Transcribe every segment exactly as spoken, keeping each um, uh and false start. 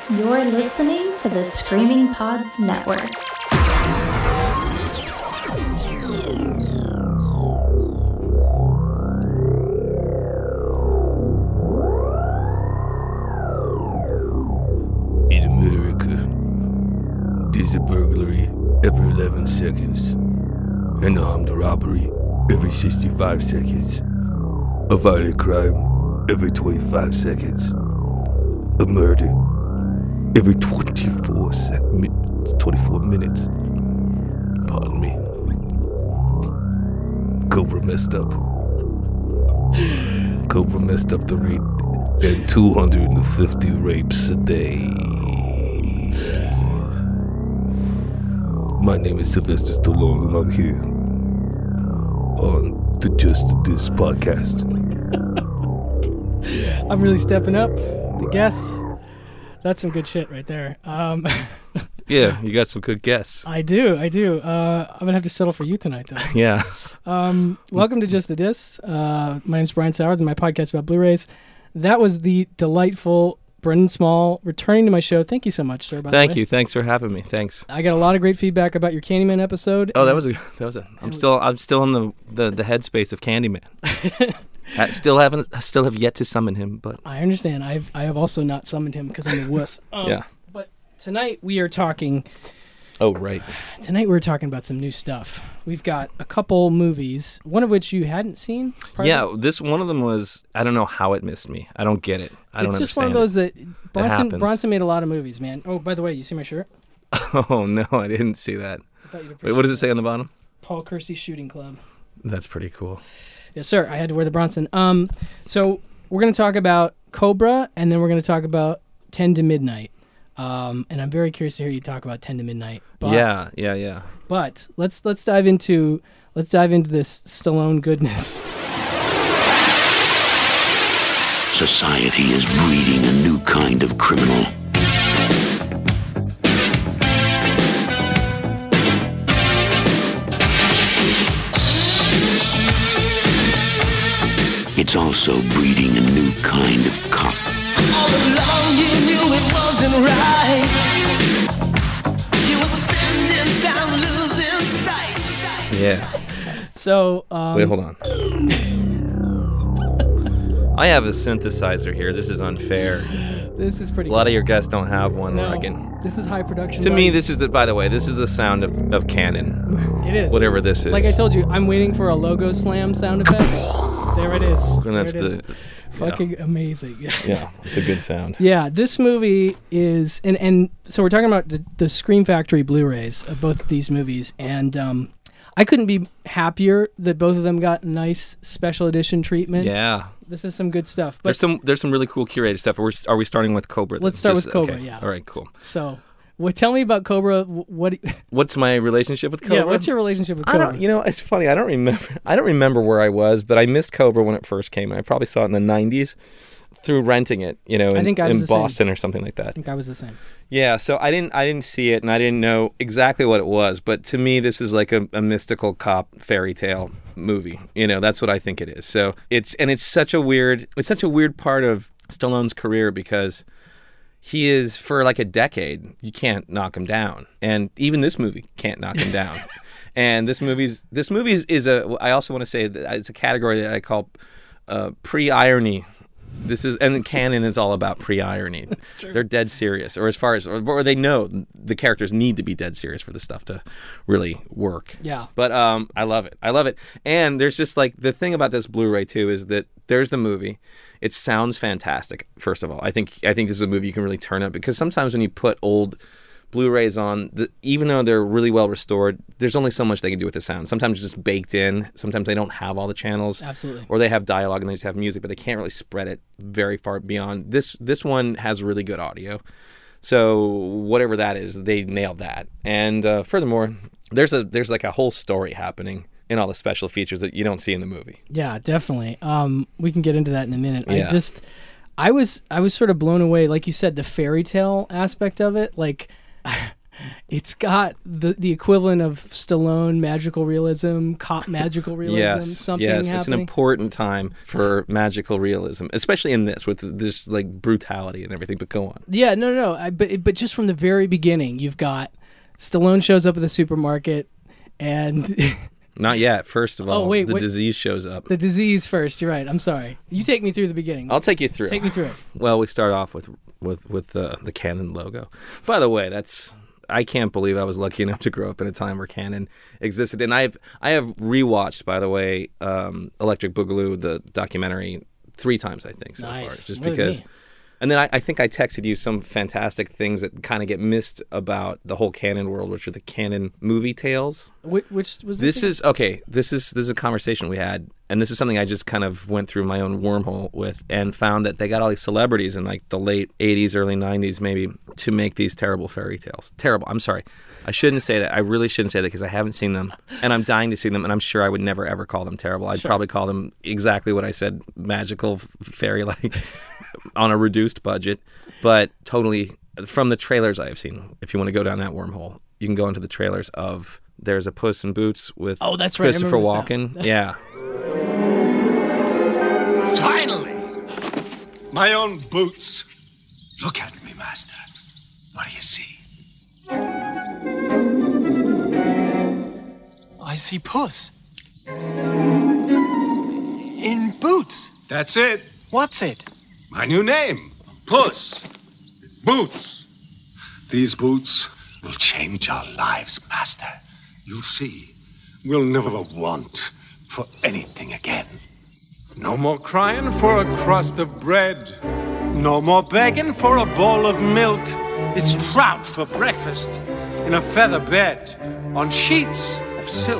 You're listening to the Screaming Pods Network. In America, there's a burglary every eleven seconds, an armed robbery every sixty-five seconds, a violent crime every twenty-five seconds, a murder every twenty-four sec- mi- twenty-four minutes. Pardon me. Cobra messed up. Cobra messed up the rate at two hundred fifty rapes a day. My name is Sylvester Stallone, and I'm here on the Just This podcast. I'm really stepping up. The guests. That's some good shit right there. Um, Yeah, you got some good guests. I do, I do. Uh, I'm going to have to settle for you tonight, though. Yeah. Um, welcome to Just the Dis. Uh, my name's Brian Sowers, and my podcast about Blu-rays. That was the delightful Brendan Small returning to my show. Thank you so much, sir. By Thank the way. you. Thanks for having me. Thanks. I got a lot of great feedback about your Candyman episode. Oh, that was a that was a. I'm still I'm still in the the, the headspace of Candyman. I still haven't I still have yet to summon him, but I understand. I've I have also not summoned him because I'm a wuss. Um, yeah. But tonight we are talking. Oh, right. Tonight we're talking about some new stuff. We've got a couple movies, one of which you hadn't seen. prior? Yeah, this one of them was. I don't know how it missed me. I don't get it. I don't It's just understand one of those that Bronson happens. Bronson made a lot of movies, man. Oh, by the way, you see my shirt? it. Oh no, I didn't see that. I thought you'd Wait, appreciate what does it that. say on the bottom? Paul Kersey Shooting Club. That's pretty cool. Yes, sir. I had to wear the Bronson. Um, so we're going to talk about Cobra, and then we're going to talk about ten to Midnight. Um, and I'm very curious to hear you talk about ten to Midnight. But, yeah, yeah, yeah. But let's let's dive into let's dive into this Stallone goodness. Society is breeding a new kind of criminal. It's also breeding a new kind of cop. All along you knew it wasn't right. You were spending time losing sight. Yeah. So um, Wait, hold on. I have a synthesizer here. This is unfair. this is pretty. A lot of your guests don't have one. no, Where I can. this is high production. To me, value. this is the. By the way, this is the sound of, of Canon. it is Whatever this is. Like I told you, I'm waiting for a logo slam sound effect. There it is. And that's there it is. the. Fucking amazing. Yeah, it's a good sound. Yeah, this movie is, and, and so we're talking about the, the Scream Factory Blu-rays of both of these movies, and um, I couldn't be happier that both of them got nice special edition treatment. Yeah. This is some good stuff. But There's some there's some really cool curated stuff. Are we, are we starting with Cobra? then? Let's start Just- with Cobra, okay. yeah. All right, cool. so, what? Tell me about Cobra. wh- What? What's my relationship with Cobra? Yeah, what's your relationship with I Cobra? don't. You know, it's funny. I don't remember. I don't remember where I was, but I missed Cobra when it first came. I probably saw it in the nineties through renting it. You know, in, I think I was in the same. Boston or something like I that. think I was the same. Yeah. So I didn't. I didn't see it, and I didn't know exactly what it was. But to me, this is like a, a mystical cop fairy tale movie. You know, that's what I think it is. So it's and it's such a weird. It's such a weird part of Stallone's career because he is for like a decade. You can't knock him down, and even this movie can't knock him down. And this movie's this movie is, is a. I also want to say that it's a category that I call uh, pre-irony. This is and canon is all about pre-irony. They're dead serious, or as far as or, or they know the characters need to be dead serious for the stuff to really work. Yeah. But um, I love it. I love it. And there's just like the thing about this Blu-ray too is that there's the movie. It sounds fantastic. First of all, I think I think this is a movie you can really turn up because sometimes when you put old Blu-rays on, the, even though they're really well restored, there's only so much they can do with the sound. Sometimes it's just baked in. Sometimes they don't have all the channels. Absolutely. Or they have dialogue and they just have music, but they can't really spread it very far beyond. This this one has really good audio. So whatever that is, they nailed that. And uh, furthermore, there's a there's like a whole story happening in all the special features that you don't see in the movie. Yeah, definitely. Um, we can get into that in a minute. Yeah. I just, I was, I was sort of blown away, like you said, the fairy tale aspect of it. Like, it's got the the equivalent of Stallone magical realism, cop magical realism, yes, something yes, happening. it's an important time for magical realism, especially in this with this like brutality and everything. But go on. Yeah, no, no, I, but but just from the very beginning, you've got Stallone shows up at the supermarket, and Not yet. First of all, oh, wait, the wait. disease shows up. the disease first. You're right. I'm sorry. You take me through the beginning. I'll take you through. Take me through it. Well, we start off with with with the the Canon logo. By the way, that's I can't believe I was lucky enough to grow up in a time where Canon existed, and I've I have rewatched, by the way, um, Electric Boogaloo, the documentary, three times I think so Nice. far, just Look at because. me. And then I, I think I texted you some fantastic things that kind of get missed about the whole Canon world, which are the Canon movie tales. Which, which was This this is okay. This is this is a conversation we had, and this is something I just kind of went through my own wormhole with, and found that they got all these celebrities in like the late eighties, early nineties, maybe, to make these terrible fairy tales. Terrible. I'm sorry. I shouldn't say that. I really shouldn't say that because I haven't seen them, and I'm dying to see them, and I'm sure I would never ever call them terrible. I'd Sure. probably call them exactly what I said, magical, fairy-like, on a reduced budget, but totally from the trailers I have seen. If you want to go down that wormhole, you can go into the trailers of. There's a Puss in Boots with Oh, that's right. I Christopher remember this Walken. Yeah. Finally! My own boots. Look at me, master. What do you see? I see Puss. In boots. That's it. What's it? My new name. Puss. In Boots. These boots will change our lives, master. You'll see. We'll never want for anything again. No more crying for a crust of bread. No more begging for a bowl of milk. It's trout for breakfast in a feather bed on sheets of silk.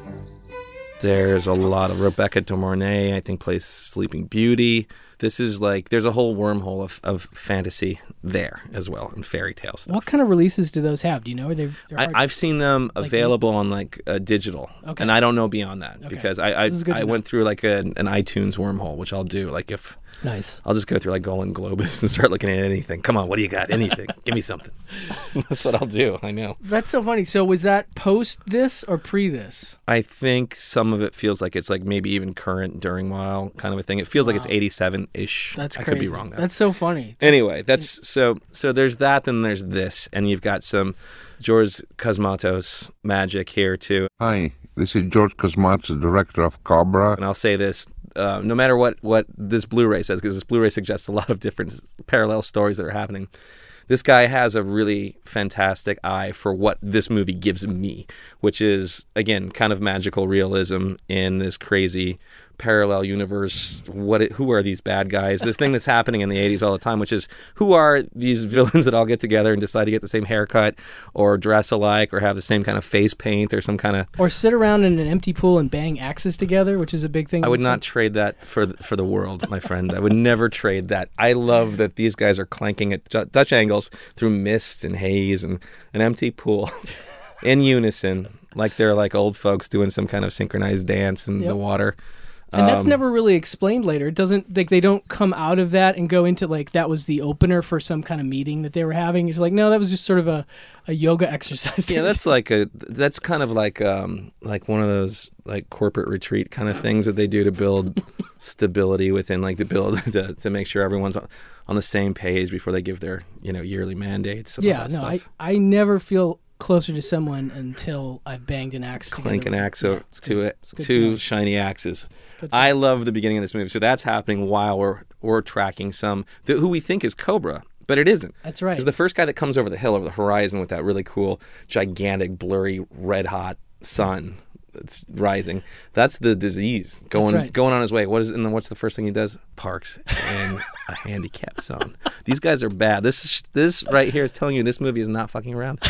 There's a lot of Rebecca De Mornay, I think, plays Sleeping Beauty. This is like, there's a whole wormhole of, of fantasy there as well, and fairy tale stuff. What kind of releases do those have? Do you know? Are they? they're I, hard- I've seen them Like available on like uh, digital, Okay. and I don't know beyond that Okay. because I I, This is good I to went through like a, an iTunes wormhole, which I'll do. Like if Nice. I'll just go through like Golden Globus and start looking at anything. Come on, what do you got? Anything? Give me something. That's what I'll do. I know. That's so funny. So was that post this or pre this? I think some of it feels like it's like maybe even current during while kind of a thing. It feels like it's eighty-seven ish. That's I crazy. could be wrong. Though. That's so funny. Anyway, that's so so there's that, then there's this, and you've got some George Cosmatos magic here too. Hi, this is George Cosmatos, director of Cobra. And I'll say this, uh, no matter what, what this Blu-ray says, because this Blu-ray suggests a lot of different parallel stories that are happening, this guy has a really fantastic eye for what this movie gives me, which is, again, kind of magical realism in this crazy parallel universe. What? It, who are these bad guys? This thing that's happening in the eighties all the time, which is, who are these villains that all get together and decide to get the same haircut or dress alike or have the same kind of face paint or some kind of... Or sit around in an empty pool and bang axes together, which is a big thing. I would in this not trade that for the, for the world, my friend. I would never trade that. I love that these guys are clanking at Dutch Dutch angles through mist and haze and an empty pool in unison, like they're like old folks doing some kind of synchronized dance in Yep. the water. And that's Um, never really explained later. It doesn't like they don't come out of that and go into like that was the opener for some kind of meeting that they were having. It's like no, that was just sort of a, a yoga exercise. Yeah, that's like a that's kind of like um like one of those like corporate retreat kind of things that they do to build stability within, like to build to, to make sure everyone's on, on the same page before they give their you know yearly mandates. And all yeah. that No, stuff. I I never feel closer to someone until I banged an axe. Clank an together. axe Yeah, over it's to good. it, It's good to two know. shiny axes. Good to I love the beginning of this movie. So that's happening while we're we're tracking some the, who we think is Cobra, but it isn't. That's right. Because the first guy that comes over the hill, over the horizon, with that really cool, gigantic, blurry, red hot sun that's rising. That's the disease going right. going on his way. What is and then what's the first thing he does? Parks in a handicap zone. These guys are bad. This is, this right here is telling you this movie is not fucking around.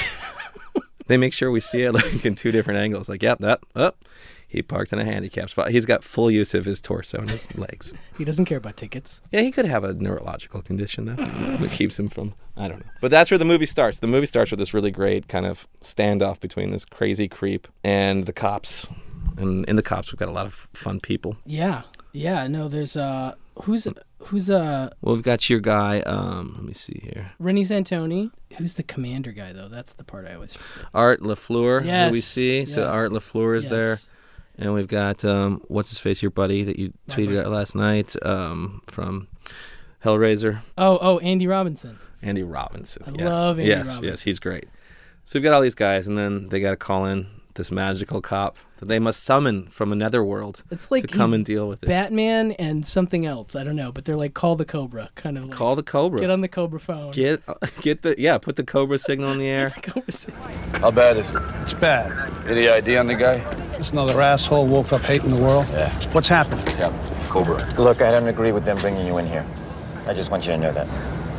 They make sure we see it like in two different angles. Like, yep, that up. He parked in a handicap spot. He's got full use of his torso and his legs. He doesn't care about tickets. Yeah, he could have a neurological condition though that keeps him from. I don't know. But that's where the movie starts. The movie starts with this really great kind of standoff between this crazy creep and the cops. And in the cops, we've got a lot of fun people. Yeah, yeah. No, there's uh, who's who's uh Well, we've got your guy. Um, let me see here. Rennie Santoni. Who's the commander guy though? That's the part I always forget. Art LaFleur, Yes, who we see. So yes. Art LaFleur is Yes. there. And we've got, um, what's his face, your buddy that you My tweeted buddy. out last night um, from Hellraiser, Oh, oh, Andy Robinson. Andy Robinson. I yes. love Andy yes, Robinson. Yes, he's great. So we've got all these guys, and then they got to call in this magical cop that they must summon from another world It's like to come he's and deal with it. Batman and something else. I don't know, but they're like call the Cobra, kind of like Call the Cobra. get on the Cobra phone. Get, get the, yeah, put the Cobra signal in the air. Cobra sig- How bad is it? It's bad. Any idea on the guy? Just another asshole woke up hating the world. Yeah. What's happening? Yeah, Cobra. Look, I don't agree with them bringing you in here. I just want you to know that.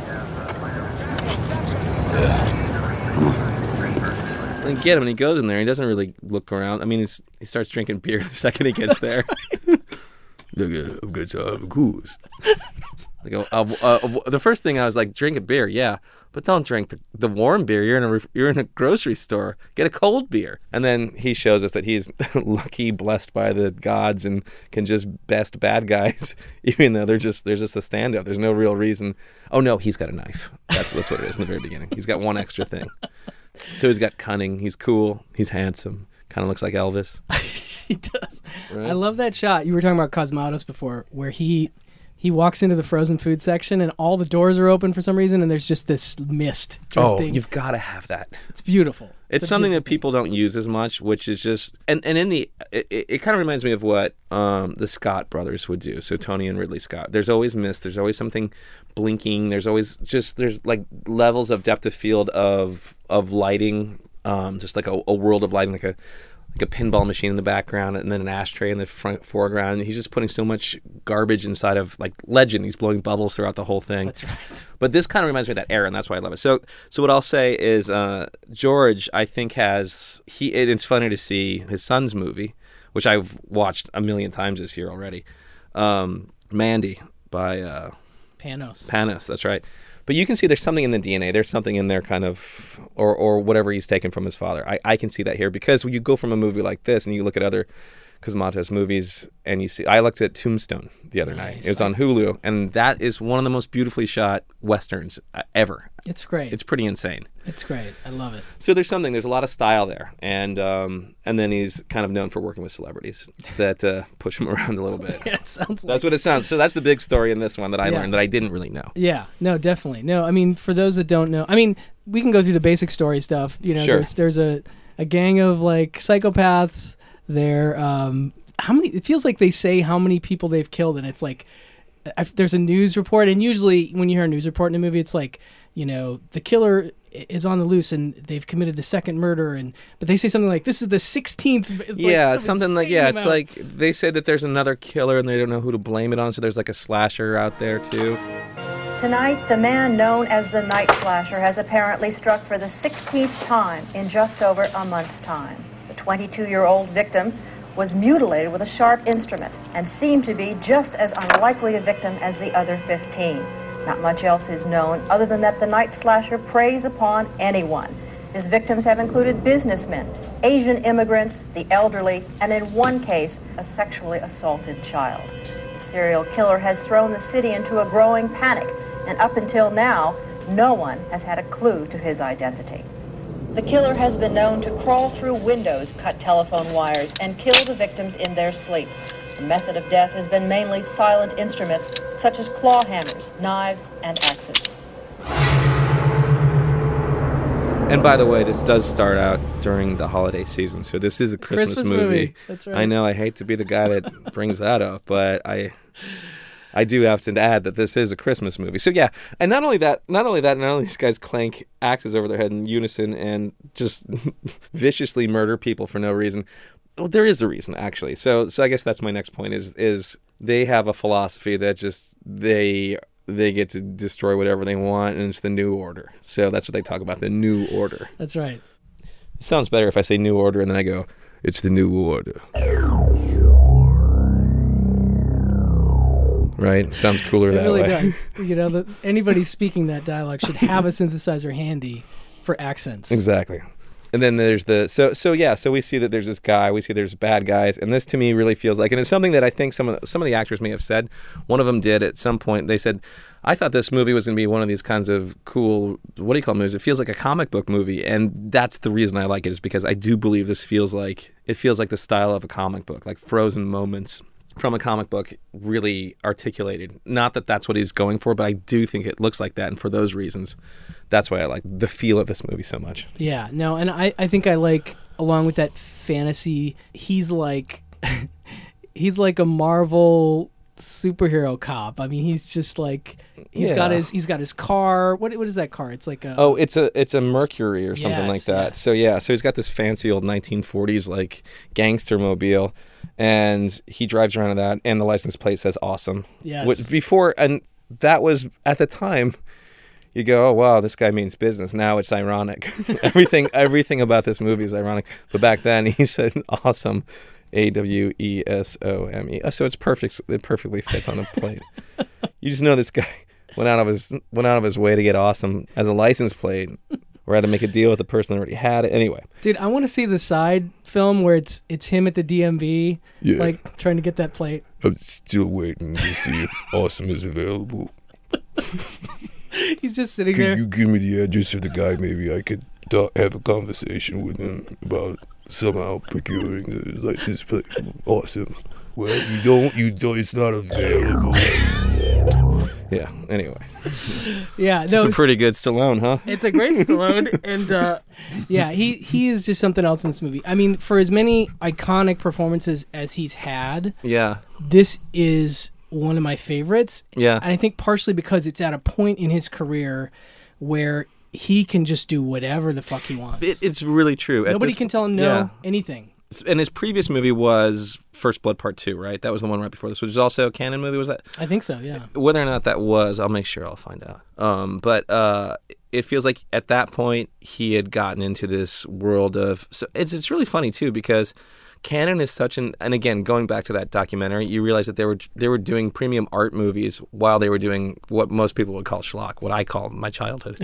And get him, and he goes in there. He doesn't really look around. I mean, he's, he starts drinking beer the second he gets there. Look, I'm good to have a goose. I go, uh, uh, the first thing I was like, drink a beer, yeah, but don't drink the, the warm beer. You're in a ref- you're in a grocery store. Get a cold beer. And then he shows us that he's lucky, blessed by the gods, and can just best bad guys, even though they're just they're just a stand-up. There's no real reason. Oh no, he's got a knife. That's that's what it is in the very beginning. He's got one extra thing. So he's got cunning. He's cool. He's handsome. Kind of looks like Elvis. he does. Right? I love that shot. You were talking about Cosmatos before, where he he walks into the frozen food section and all the doors are open for some reason, and there's just this mist Oh, drifting. you've got to have that. It's beautiful. It's a something that beautiful people don't use as much, which is just and, and in the it, it, it kind of reminds me of what um, the Scott brothers would do. So Tony and Ridley Scott. There's always mist. There's always something blinking. There's always just there's like levels of depth of field of of lighting. Um, just like a, a world of lighting, like a like a pinball machine in the background, and then an ashtray in the front foreground. And he's just putting so much garbage inside of like Legend. He's blowing bubbles throughout the whole thing. That's right. But this kind of reminds me of that era, and that's why I love it. So, so what I'll say is, uh, George, I think has he. It, it's funny to see his son's movie, which I've watched a million times this year already. Um, Mandy by uh, Panos. Panos. That's right. But you can see there's something in the D N A. There's something in there kind of, or or whatever he's taken from his father. I, I can see that here because when you go from a movie like this and you look at other Cosmatos movies and you see, I looked at Tombstone the other night. Nice. It was on Hulu, and that is one of the most beautifully shot Westerns uh, ever. It's great. It's pretty insane. It's great. I love it. So there's something, there's a lot of style there. And um, and then he's kind of known for working with celebrities that uh, push him around a little bit. Yeah, it sounds like That's what it sounds. So that's the big story in this one that I Yeah. learned that I didn't really know. Yeah, no, definitely. No, I mean, for those that don't know, I mean, we can go through the basic story stuff. You know, Sure. there's, there's a, a gang of like psychopaths. They're, um, how many, it feels like they say how many people they've killed, and it's like, I, there's a news report, and usually when you hear a news report in a movie, it's like, you know, the killer is on the loose and they've committed the second murder, and but they say something like this is the sixteenth. It's yeah, like some something like insane yeah. It's amount. like they say that there's another killer and they don't know who to blame it on. So there's like a slasher out there too. Tonight, the man known as the Night Slasher has apparently struck for the sixteenth time in just over a month's time. The twenty-two-year-old victim was mutilated with a sharp instrument and seemed to be just as unlikely a victim as the other fifteen. Not much else is known other than that the Night Slasher preys upon anyone. His victims have included businessmen, Asian immigrants, the elderly, and in one case, a sexually assaulted child. The serial killer has thrown the city into a growing panic, and up until now, no one has had a clue to his identity. The killer has been known to crawl through windows, cut telephone wires, and kill the victims in their sleep. The method of death has been mainly silent instruments such as claw hammers, knives, and axes. And by the way, this does start out during the holiday season, so this is a Christmas, Christmas movie. movie. That's right. I know I hate to be the guy that brings that up, but I I do have to add that this is a Christmas movie. So yeah, and not only that, not only that, not only these guys clank axes over their head in unison and just viciously murder people for no reason. Well, there is a reason actually. So so I guess that's my next point is is they have a philosophy that just they they get to destroy whatever they want, and it's the new order. So that's what they talk about, the new order. That's right. It sounds better if I say new order and then I go, it's the new order. Right? It sounds cooler It that really way. does. You know, the, anybody speaking that dialogue should have a synthesizer handy for accents. Exactly. And then there's the so so yeah so we see that there's this guy, we see there's bad guys, and this to me really feels like, and it's something that I think some of the, some of the actors may have said. One of them did at some point. They said, I thought this movie was going to be one of these kinds of cool, what do you call movies? It feels like a comic book movie, and that's the reason I like it, is because I do believe this feels like it feels like the style of a comic book, like frozen moments from a comic book really articulated. Not that that's what he's going for, but I do think it looks like that, and for those reasons, that's why I like the feel of this movie so much. Yeah, no, and I, I think I like, along with that fantasy, he's like he's like a Marvel superhero cop. I mean, he's just like he's Yeah. got his he's got his car. What what is that car? It's like a Oh, it's a it's a Mercury or something Yes, like that. yes. So yeah, so he's got this fancy old nineteen forties like gangster mobile, and he drives around in that, and the license plate says "awesome." Yes. What- Before, and that was at the time. You go, oh wow, this guy means business. Now it's ironic. everything everything about this movie is ironic. But back then he said "awesome," A W E S O M E. So it's perfect. It perfectly fits on the plate. You just know this guy went out of his went out of his way to get "awesome" as a license plate, or had to make a deal with the person that already had it. Anyway, Dude, I want to see the side film where it's it's him at the D M V, Yeah. like trying to get that plate. I'm still waiting to see if Awesome is available. He's just sitting Could there. you give me the address of the guy? Maybe I could talk, have a conversation with him about somehow procuring the license plate for Awesome. Well, you don't. You don't. It's not available. yeah. Anyway, Yeah, no, it's a it's- pretty good Stallone, huh? It's a great Stallone, and uh, yeah, he he is just something else in this movie. I mean, for as many iconic performances as he's had, Yeah. this is one of my favorites. Yeah. And I think partially because it's at a point in his career where he can just do whatever the fuck he wants. It, it's really true. At Nobody this- can tell him no yeah. anything. And his previous movie was First Blood Part Two, right? That was the one right before this, which is also a canon movie. Was that? I think so, yeah. Whether or not that was, I'll make sure I'll find out. Um, but uh, it feels like at that point he had gotten into this world of. So it's it's really funny too, because canon is such an. And again, going back to that documentary, you realize that they were they were doing premium art movies while they were doing what most people would call schlock, what I call my childhood,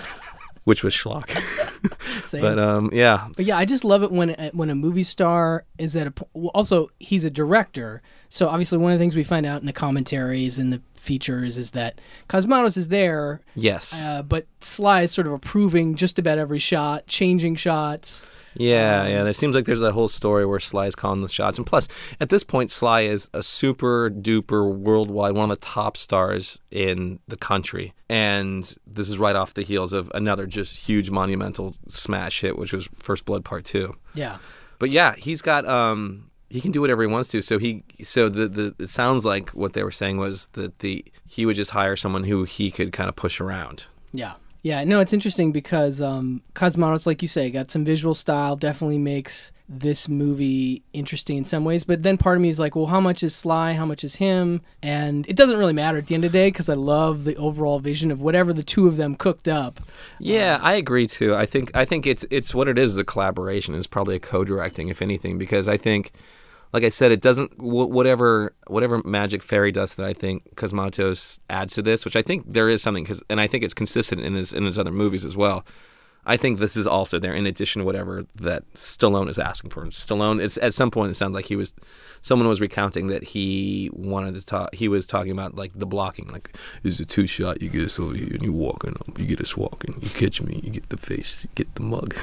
which was schlock. Same. But um, yeah. But yeah, I just love it when when a movie star is at a po- well, also he's a director. So obviously one of the things we find out in the commentaries and the features is that Cosmatos is there. Yes. Uh, but Sly is sort of approving just about every shot, changing shots. Yeah, um, yeah. There seems like there's a whole story where Sly's calling the shots, and plus, at this point, Sly is a super duper worldwide, one of the top stars in the country, and this is right off the heels of another just huge monumental smash hit, which was First Blood Part Two. Yeah, but yeah, he's got um, he can do whatever he wants to. So he, so the the it sounds like what they were saying was that the he would just hire someone who he could kind of push around. Yeah. Yeah, no, it's interesting because um, Cosmatos, like you say, got some visual style, definitely makes this movie interesting in some ways. But then part of me is like, well, how much is Sly? How much is him? And it doesn't really matter at the end of the day because I love the overall vision of whatever the two of them cooked up. Yeah, I agree too. I think I think it's it's what it is. Is a collaboration. It's probably a co-directing, if anything, because I think. Like I said, it doesn't whatever whatever magic fairy dust that I think Cosmatos adds to this, which I think there is something, cause, and I think it's consistent in his in his other movies as well. I think this is also there in addition to whatever that Stallone is asking for. Stallone, it's, at some point, it sounds like he was someone was recounting that he wanted to talk. He was talking about like the blocking, like it's a two shot. You get us over here, and you walking up. You get us walking. You catch me. You get the face. You get the mug.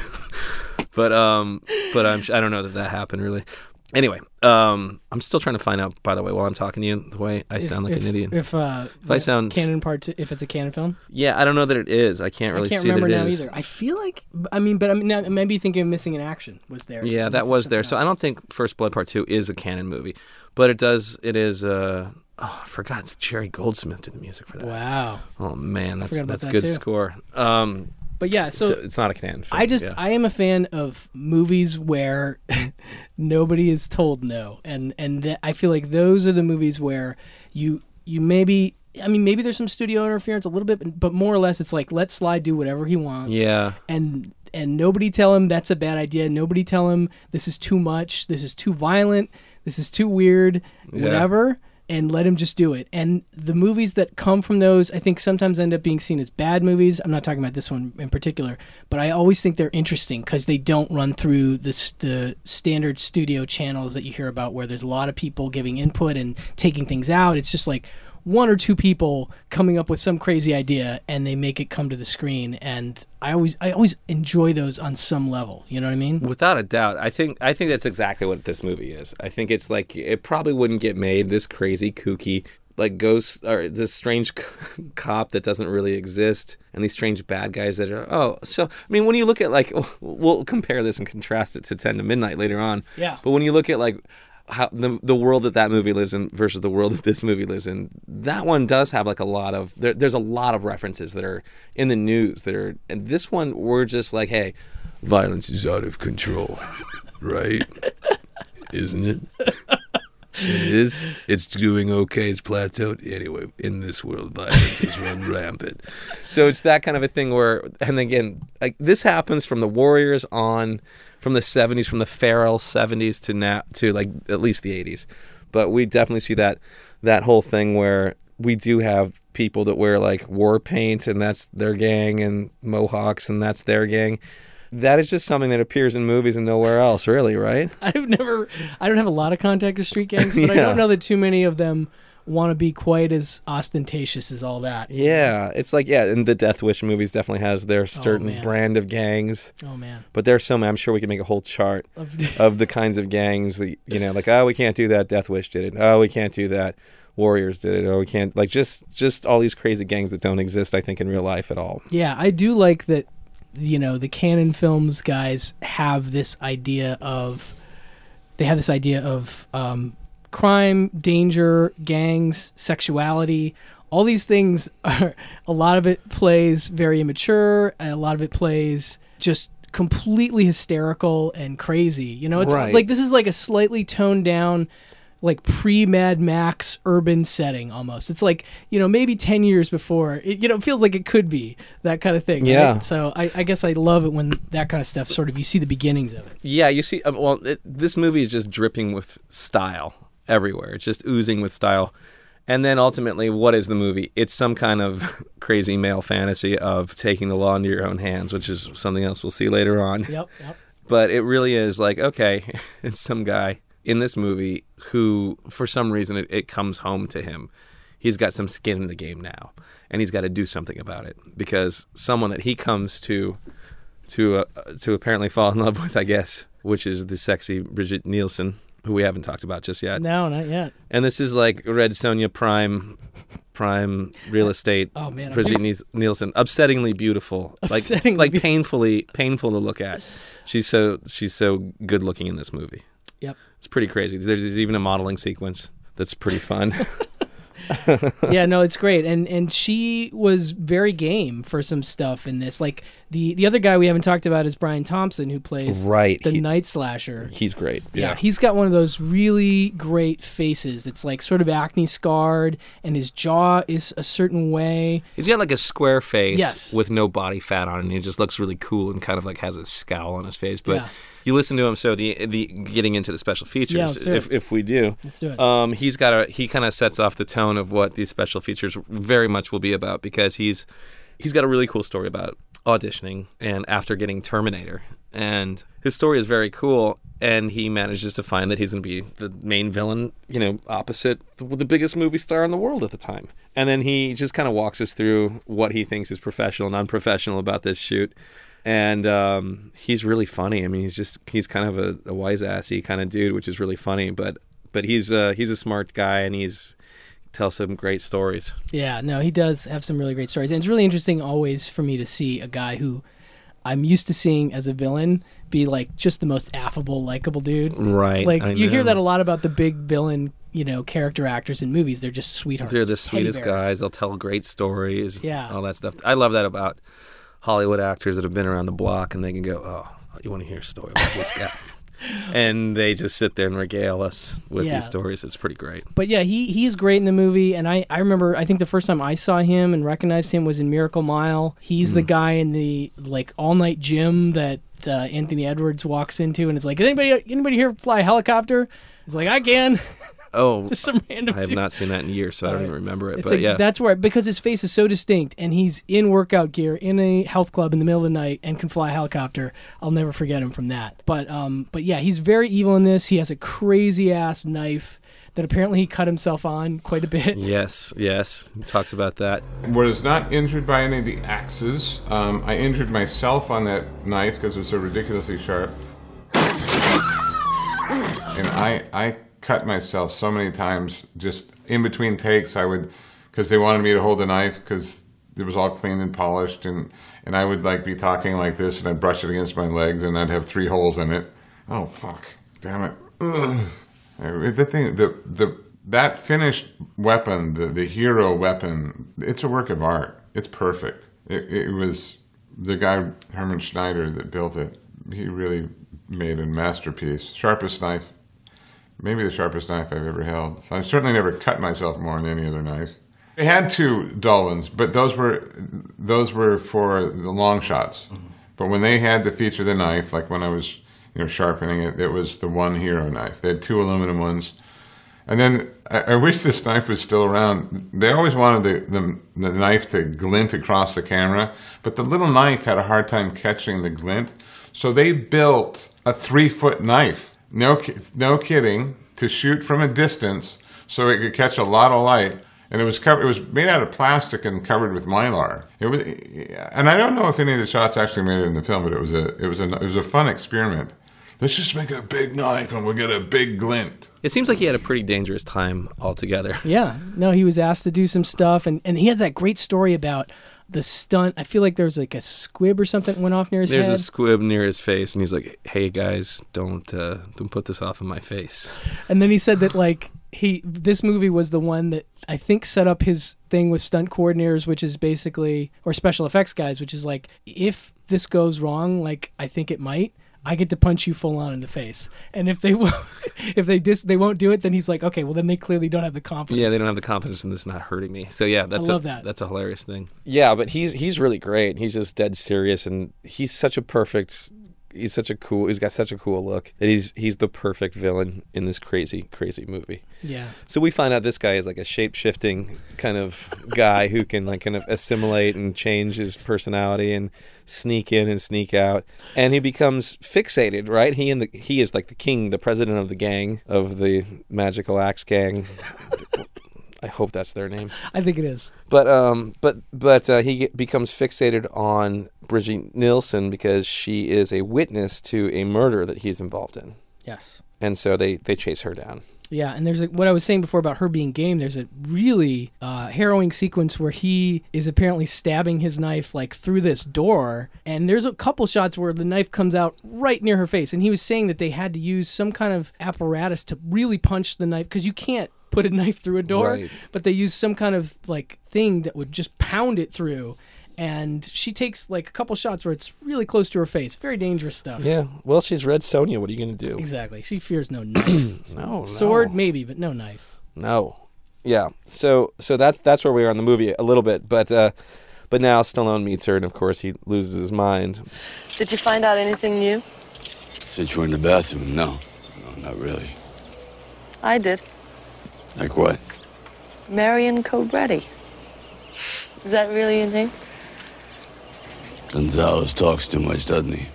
but um, but I'm I don't know that that happened really. Anyway, um, I'm still trying to find out, by the way, while I'm talking to you, the way I If- sound like if, an idiot. If, uh, if I sound... canon part two, if it's a canon film? Yeah, I don't know that it is. I can't really I can't see remember that it now is. either. I feel like, I mean, but I mean, now, maybe thinking of Missing in Action was there. Yeah, So that this was is there. something So I else. don't think First Blood Part two is a canon movie. But it does, it is, uh, oh, I forgot, it's Jerry Goldsmith did the music for that. Wow. Oh, man, that's Forgot about that's that good too. score. Um, But yeah, so it's, it's not a canon film. I just yeah. I am a fan of movies where nobody is told no, and and th- I feel like those are the movies where you you maybe I mean maybe there's some studio interference a little bit, but more or less it's like let Sly do whatever he wants. Yeah. and and nobody tell him that's a bad idea. Nobody tell him this is too much. This is too violent. This is too weird. Yeah. Whatever. and let him just do it. And the movies that come from those, I think sometimes end up being seen as bad movies. I'm not talking about this one in particular, but I always think they're interesting because they don't run through the, the standard studio channels that you hear about where there's a lot of people giving input and taking things out. It's just like one or two people coming up with some crazy idea and they make it come to the screen. And I always I always enjoy those on some level. You know what I mean? Without a doubt. I think I think that's exactly what this movie is. I think it's like it probably wouldn't get made, this crazy, kooky, like ghost or this strange cop that doesn't really exist and these strange bad guys that are, oh, so, I mean, when you look at like, we'll compare this and contrast it to ten to Midnight later on. Yeah. But when you look at like, how the the world that that movie lives in versus the world that this movie lives in, that one does have like a lot of there, there's a lot of references that are in the news that are, and this one we're just like, hey, violence is out of control, right? Isn't it? It is. It's doing okay. It's plateaued. Anyway, in this world, violence has run rampant. So it's that kind of a thing where, and again, like this happens from the Warriors on. From the seventies, from the Farrell seventies to now to like at least the eighties, but we definitely see that that whole thing where we do have people that wear like war paint and that's their gang, and mohawks and that's their gang. That is just something that appears in movies and nowhere else, really, right? I've never, I don't have a lot of contact with street gangs, but yeah. I don't know that too many of them want to be quite as ostentatious as all that. Yeah, it's like, yeah, and the Death Wish movies definitely has their certain oh, brand of gangs. Oh, man. But there's so many, I'm sure we could make a whole chart of the kinds of gangs that, you know, like, oh, we can't do that, Death Wish did it. Oh, we can't do that, Warriors did it. Oh, we can't, like, just, just all these crazy gangs that don't exist, I think, in real life at all. Yeah, I do like that, you know, the Cannon Films guys have this idea of, they have this idea of, um, crime, danger, gangs, sexuality, all these things are, a lot of it plays very immature, a lot of it plays just completely hysterical and crazy. You know, it's right. like this is like a slightly toned down, like pre-Mad Max urban setting almost. It's like, you know, maybe ten years before. It, you know, it feels like it could be that kind of thing. Yeah. Right? So I, I guess I love it when that kind of stuff sort of, you see the beginnings of it. Yeah, you see, um, well, it, this movie is just dripping with style everywhere. It's just oozing with style. And then ultimately, what is the movie? It's some kind of crazy male fantasy of taking the law into your own hands, which is something else we'll see later on. Yep, yep. But it really is like, okay, it's some guy in this movie who, for some reason, it, it comes home to him. He's got some skin in the game now, and he's got to do something about it because someone that he comes to to uh, to apparently fall in love with, I guess, which is the sexy Brigitte Nielsen, who we haven't talked about just yet. No, not yet. And this is like Red Sonja prime, prime real estate. Oh man, Brigitte Nies- Nielsen, upsettingly beautiful, like Upsettingly like beautiful. painfully painful to look at. She's so she's so good looking in this movie. Yep. It's pretty crazy. There's, there's even a modeling sequence that's pretty fun. Yeah, no, it's great, and and she was very game for some stuff in this. Like the the other guy we haven't talked about is Brian Thompson, who plays right. the he, Night Slasher. He's great. Yeah. Yeah, he's got one of those really great faces. It's like sort of acne scarred, and his jaw is a certain way. He's got like a square face Yes. with no body fat on it, and he just looks really cool and kind of like has a scowl on his face. But Yeah. you listen to him, so the the getting into the special features, Yeah, let's do if it. if we do, Let's do it. Um, he's got a he kind of sets off the tone of what these special features very much will be about because he's he's got a really cool story about auditioning and after getting Terminator, and his story is very cool. And he manages to find that he's going to be the main villain, you know, opposite the, the biggest movie star in the world at the time. And then he just kind of walks us through what he thinks is professional and unprofessional about this shoot. And um, he's really funny. I mean, he's just he's kind of a, a wise-assy kind of dude, which is really funny. But but he's uh, he's a smart guy, and he's tells some great stories. Yeah, no, he does have some really great stories. And it's really interesting always for me to see a guy who I'm used to seeing as a villain be like just the most affable, likable dude. Right. Like I you hear know. that a lot about the big villain, you know, character actors in movies. They're just sweethearts. They're the teddy sweetest bears. guys. They'll tell great stories. Yeah. All that stuff. I love that about Hollywood actors that have been around the block, and they can go, oh, you want to hear a story about this guy? And they just sit there and regale us with Yeah. these stories. It's pretty great. But yeah, he he's great in the movie, and I, I remember I think the first time I saw him and recognized him was in Miracle Mile. He's Mm. the guy in the like all night gym that uh, Anthony Edwards walks into, and it's like, anybody anybody here fly a helicopter? He's like, I can. Oh, Just some random I have dude. not seen that in years, so I don't even remember it. It's but like, yeah, that's where, because his face is so distinct and he's in workout gear in a health club in the middle of the night and can fly a helicopter. I'll never forget him from that. But um, but yeah, he's very evil in this. He has a crazy ass knife that apparently he cut himself on quite a bit. yes, yes, he talks about that. Was not injured by any of the axes. Um, I injured myself on that knife because it was so ridiculously sharp. And I I cut myself so many times just in between takes. I would, because they wanted me to hold the knife because it was all clean and polished, and, and I would like be talking like this and I'd brush it against my legs and I'd have three holes in it. Oh, fuck. Damn it. Ugh. The thing, the the that finished weapon, the, the hero weapon, it's a work of art. It's perfect. It, it was the guy, Herman Schneider, that built it. He really made a masterpiece. Sharpest knife, maybe the sharpest knife I've ever held. So I've certainly never cut myself more than any other knife. I had two dull ones, but those were those were for the long shots. Mm-hmm. But when they had to feature the knife, like when I was you know sharpening it, it was the one hero knife. They had two aluminum ones. And then I, I wish this knife was still around. They always wanted the, the the knife to glint across the camera, but the little knife had a hard time catching the glint. So they built a three-foot knife, no no kidding, to shoot from a distance so it could catch a lot of light. And it was covered. It was made out of plastic and covered with Mylar. It was, and I don't know if any of the shots actually made it in the film, but it was a it was a it was a fun experiment. Let's just make a big knife and we'll get a big glint. It seems like he had a pretty dangerous time altogether. Yeah. No, he was asked to do some stuff, and, and he has that great story about the stunt. I feel like there was like a squib or something that went off near his There's head. a squib near his face, and he's like, "Hey guys, don't uh, don't put this off of my face." And then he said that like he this movie was the one that I think set up his thing with stunt coordinators, which is basically, or special effects guys, which is like, if this goes wrong, like I think it might, I get to punch you full on in the face. And if they won't, if they dis, they won't do it, then he's like, okay, well then they clearly don't have the confidence. Yeah, they don't have the confidence in this not hurting me. So yeah, that's I love a, that. That's a hilarious thing. Yeah, but he's he's really great. He's just dead serious, and he's such a perfect. He's such a cool. He's got such a cool look. That he's he's the perfect villain in this crazy crazy movie. Yeah. So we find out this guy is like a shape shifting kind of guy who can like kind of assimilate and change his personality and sneak in and sneak out, and he becomes fixated. Right? He and the he is like the king, the president of the gang of the Magical Axe Gang. I hope that's their name. I think it is. But um, but but uh, he get, becomes fixated on Brigitte Nielsen because she is a witness to a murder that he's involved in. Yes. And so they, they chase her down. Yeah, and there's a, what I was saying before about her being game. There's a really uh, harrowing sequence where he is apparently stabbing his knife like through this door, and there's a couple shots where the knife comes out right near her face. And he was saying that they had to use some kind of apparatus to really punch the knife because you can't put a knife through a door, Right. but they use some kind of like thing that would just pound it through. And she takes like a couple shots where it's really close to her face. Very dangerous stuff. Yeah. Well, she's Red Sonja. What are you going to do? Exactly. She fears no knife. no, Sword, no. maybe, but no knife. No. Yeah. So so that's that's where we are in the movie a little bit, but uh, but now Stallone meets her, and of course he loses his mind. Did you find out anything new? Since you were in the bathroom, no. No, not really. I did. Like what? Marion Cobretti. Is that really your name? Gonzalez talks too much, doesn't he?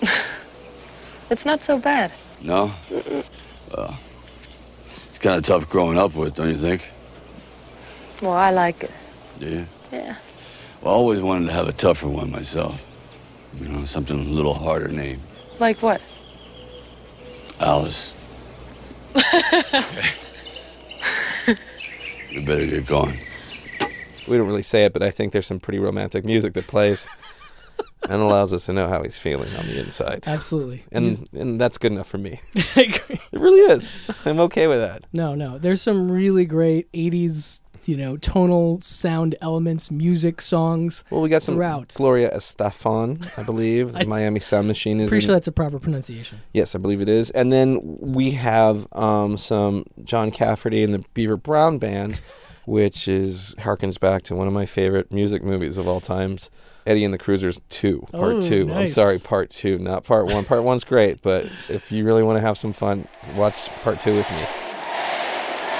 It's not so bad. No? Mm-mm. Well, it's kind of tough growing up with, don't you think? Well, I like it. Do you? Yeah. Well, I always wanted to have a tougher one myself. You know, something a little harder name. Like what? Alice. We better get going. We don't really say it, but I think there's some pretty romantic music that plays and allows us to know how he's feeling on the inside. Absolutely. And He's- and that's good enough for me. I agree. It really is. I'm okay with that. No, no. There's some really great eighties, you know, tonal sound elements, music, songs. Well, we got some throughout. Gloria Estefan, I believe. I- Miami Sound Machine is Pretty in- sure that's a proper pronunciation. Yes, I believe it is. And then we have um, some John Cafferty and the Beaver Brown Band, which is harkens back to one of my favorite music movies of all times, Eddie and the Cruisers two, Part Oh, two. I'm nice. sorry, Part two, not Part one. Part one's great, but if you really want to have some fun, watch Part two with me.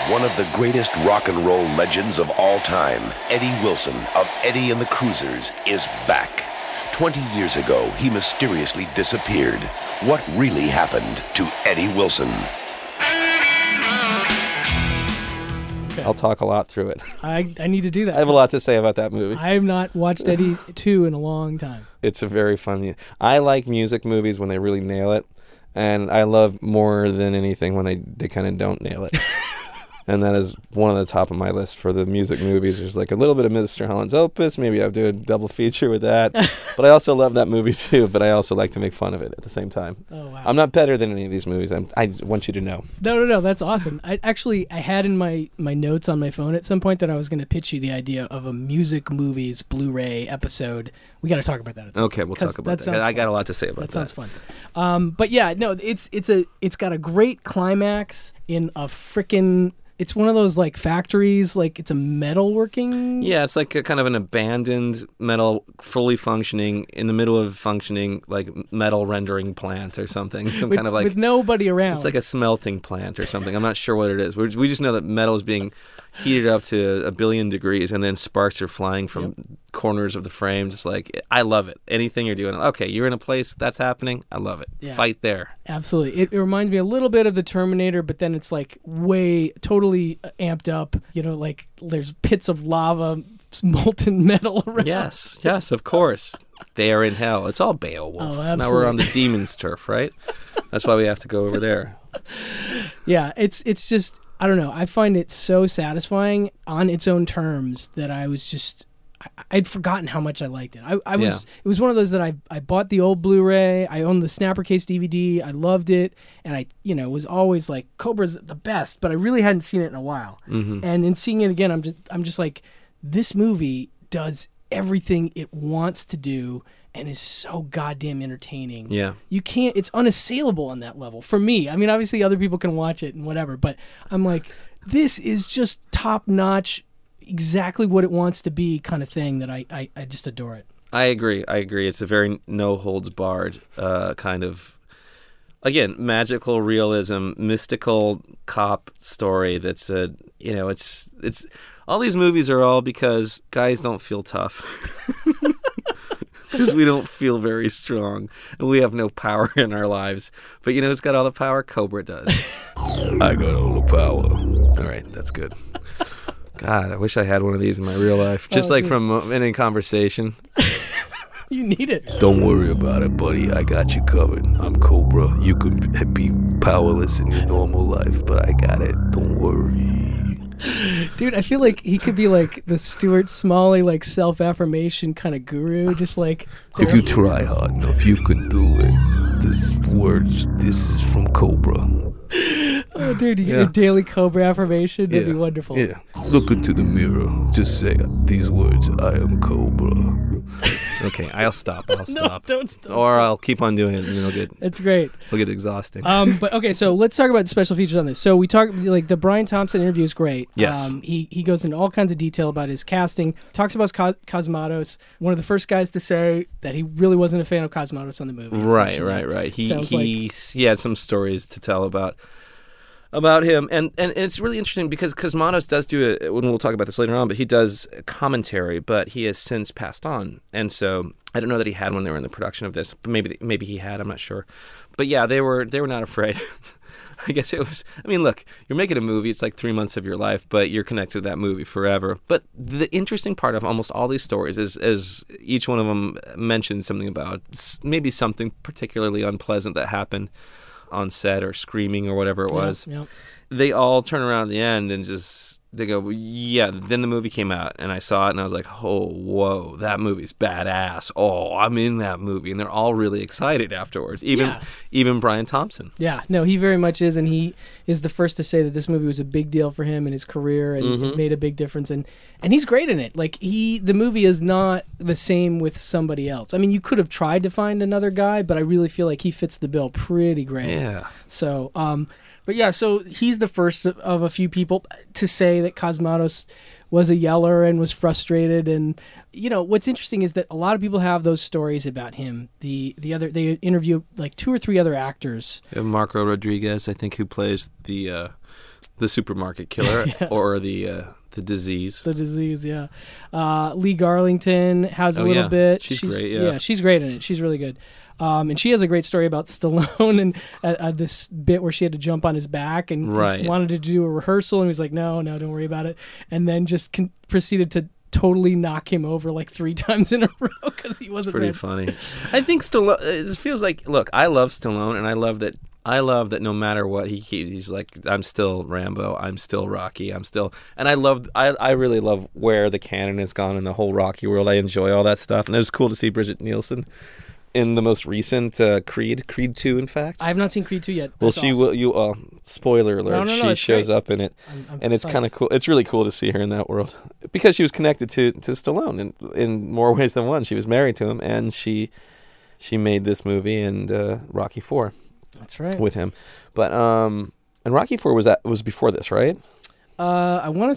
One of the greatest rock and roll legends of all time, Eddie Wilson of Eddie and the Cruisers, is back. Twenty years ago, he mysteriously disappeared. What really happened to Eddie Wilson? I'll talk a lot through it. I, I need to do that. I have a lot to say about that movie. I have not watched Eddie two in a long time. It's a very funny. I like music movies when they really nail it, and I love more than anything when they, they kind of don't nail it. And that is one of the top of my list for the music movies. There's like a little bit of Mister Holland's Opus. Maybe I'll do a double feature with that. But I also love that movie too. But I also like to make fun of it at the same time. Oh, wow. I'm not better than any of these movies. I'm, I want you to know. No, no, no. That's awesome. I actually I had in my, my notes on my phone at some point that I was going to pitch you the idea of a music movies Blu-ray episode. We got to talk about that. At some okay, we'll talk about that. that. I got a lot to say about that. That sounds fun. Um, but yeah, no, it's it's a it's got a great climax in a frickin'. It's one of those like factories, like it's a metalworking. Yeah, it's like a kind of an abandoned metal, fully functioning, in the middle of functioning, like metal rendering plant or something. Some with, kind of like with nobody around. It's like a smelting plant or something. I'm not sure what it is. We're, we just know that metal is being heated up to a billion degrees, and then sparks are flying from yep. corners of the frame. Just like, I love it. Anything you're doing, okay, you're in a place that's happening. I love it. Yeah. Fight there. Absolutely. It, it reminds me a little bit of the Terminator, but then it's like way totally amped up. You know, like there's pits of lava, molten metal around. Yes, yes, of course. They are in hell. It's all Beowulf. Oh, now we're on the demon's turf, right? That's why we have to go over there. Yeah, it's it's just. I don't know. I find it so satisfying on its own terms that I was just, I, I'd forgotten how much I liked it. I, I was, yeah. It was one of those that I, I bought the old Blu-ray. I owned the Snapper Case D V D. I loved it. And I, you know, was always like, Cobra's the best, but I really hadn't seen it in a while. Mm-hmm. And in seeing it again, I'm just, I'm just like, this movie does everything it wants to do and is so goddamn entertaining. Yeah. You can't, it's unassailable on that level. For me, I mean, obviously other people can watch it and whatever, but I'm like, this is just top-notch, exactly what it wants to be kind of thing that I, I, I just adore it. I agree. I agree. It's a very no-holds-barred uh, kind of, again, magical realism, mystical cop story that's a, you know, it's, it's, all these movies are all because guys don't feel tough. Because we don't feel very strong and we have no power in our lives. But you know who's got all the power? Cobra does. I got all the power. All right, that's good. God, I wish I had one of these in my real life. Just oh, like dude. From any conversation. You need it. Don't worry about it, buddy. I got you covered. I'm Cobra. You could be powerless in your normal life, but I got it. Don't worry. Dude, I feel like he could be like the Stuart Smalley, like self-affirmation kind of guru, just like... If you try hard enough, you can do it. This words, this is from Cobra. Oh, dude, you yeah. get a daily Cobra affirmation? That'd yeah. be wonderful. Yeah. Look into the mirror. Just say these words, I am Cobra. Okay, I'll stop. I'll stop. No, don't stop. Or I'll keep on doing it, and it'll get. It's great. It'll get exhausting. Um, but okay, so let's talk about the special features on this. So we talk like the Brian Thompson interview is great. Yes. Um, he he goes into all kinds of detail about his casting. Talks about Cos- Cosmatos. One of the first guys to say that he really wasn't a fan of Cosmatos on the movie. Right, right, right. He Sounds he like... he had some stories to tell about. About him, and, and it's really interesting because Cosmatos does do a, when we'll talk about this later on, but he does commentary, but he has since passed on, and so I don't know that he had when they were in the production of this, but maybe maybe he had, I'm not sure, but yeah, they were they were not afraid. I guess it was. I mean, look, you're making a movie; it's like three months of your life, but you're connected to that movie forever. But the interesting part of almost all these stories is, is each one of them mentions something about maybe something particularly unpleasant that happened on set or screaming or whatever it was. Yep, yep. They all turn around at the end and just they go, yeah. Then the movie came out and I saw it and I was like, oh, whoa, that movie's badass. Oh, I'm in that movie, and they're all really excited afterwards. Even yeah. even Brian Thompson. Yeah, no, he very much is, and he is the first to say that this movie was a big deal for him in his career and mm-hmm. it made a big difference. And and he's great in it. Like he, the movie is not the same with somebody else. I mean, you could have tried to find another guy, but I really feel like he fits the bill pretty great. Yeah. So, um. But yeah, so he's the first of a few people to say that Cosmatos was a yeller and was frustrated. And, you know, what's interesting is that a lot of people have those stories about him. The the other, they interview like two or three other actors. Marco Rodriguez, I think, who plays the uh, The supermarket killer Yeah. or the uh, the disease. The disease, yeah. Uh, Lee Garlington has a Oh, little yeah. bit. She's great, yeah. she's great in it. She's really good. Um, and she has a great story about Stallone and uh, uh, this bit where she had to jump on his back and Right. wanted to do a rehearsal, and he was like, "No, no, don't worry about it," and then just con- proceeded to totally knock him over like three times in a row because he wasn't Pretty ready. funny. I think Stallone. It feels like. Look, I love Stallone, and I love that. I love that no matter what he keeps, he's like, I'm still Rambo. I'm still Rocky. I'm still, and I love. I I really love where the canon has gone in the whole Rocky world. I enjoy all that stuff, and it was cool to see Bridget Nielsen in the most recent uh, Creed, Creed two, in fact. I have not seen Creed two yet. Well, That's she awesome. will. You uh, spoiler alert. No, no, no, she it's shows great. up in it, I'm- I'm and it's psyched. kind of cool. It's really cool to see her in that world because she was connected to to Stallone in in more ways than one. She was married to him, and she she made this movie and uh, Rocky four. That's right. With him, but um, and Rocky four was that was before this, right? Uh, I want to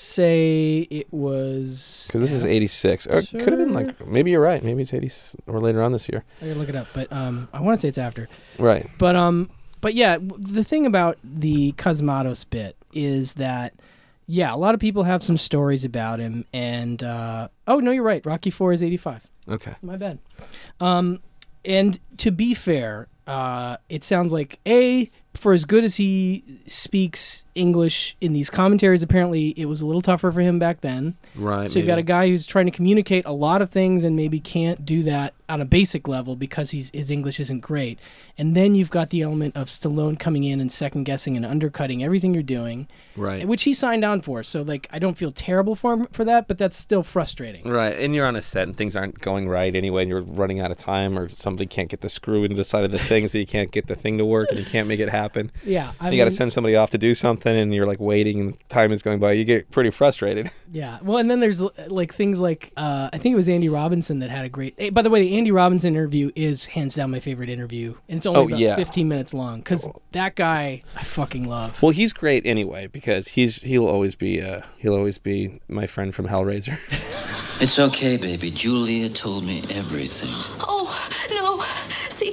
say it was Because this is eighty-six. Or it could have been like, maybe you're right. Maybe it's eighty or later on this year. I gotta look it up, but um, I want to say it's after. Right. But um, but yeah, w- the thing about the Cosmatos bit is that, yeah, a lot of people have some stories about him, and uh, oh no, you're right. Rocky four is eighty-five. Okay. My bad. Um, and to be fair, uh, it sounds like a for as good as he speaks English in these commentaries, apparently it was a little tougher for him back then. Right. So you've got a maybe. guy who's trying to communicate a lot of things and maybe can't do that on a basic level because he's, his English isn't great. And then you've got the element of Stallone coming in and second guessing and undercutting everything you're doing, Right. which he signed on for. So like, I don't feel terrible for him for that, but that's still frustrating. Right, and you're on a set and things aren't going right anyway, and you're running out of time, or somebody can't get the screw into the side of the thing, so you can't get the thing to work, and you can't make it happen. Yeah, I you got to mean- send somebody off to do something, and you're like waiting, and time is going by. You get pretty frustrated. Yeah. Well, and then there's l- like things like uh, I think it was Andy Robinson that had a great. eh, By the way, the Andy Robinson interview is hands down my favorite interview, and it's only Oh, about yeah. fifteen minutes long because that guy I fucking love. Well, he's great anyway because he's he'll always be uh, he'll always be my friend from Hellraiser. It's okay, baby. Julia told me everything. Oh, no. See,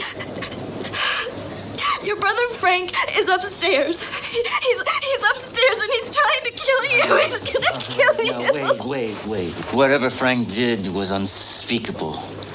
your brother Frank is upstairs. He's he's upstairs and he's trying to kill you. He's gonna kill you. Now, wait, wait, wait. Whatever Frank did was unspeakable.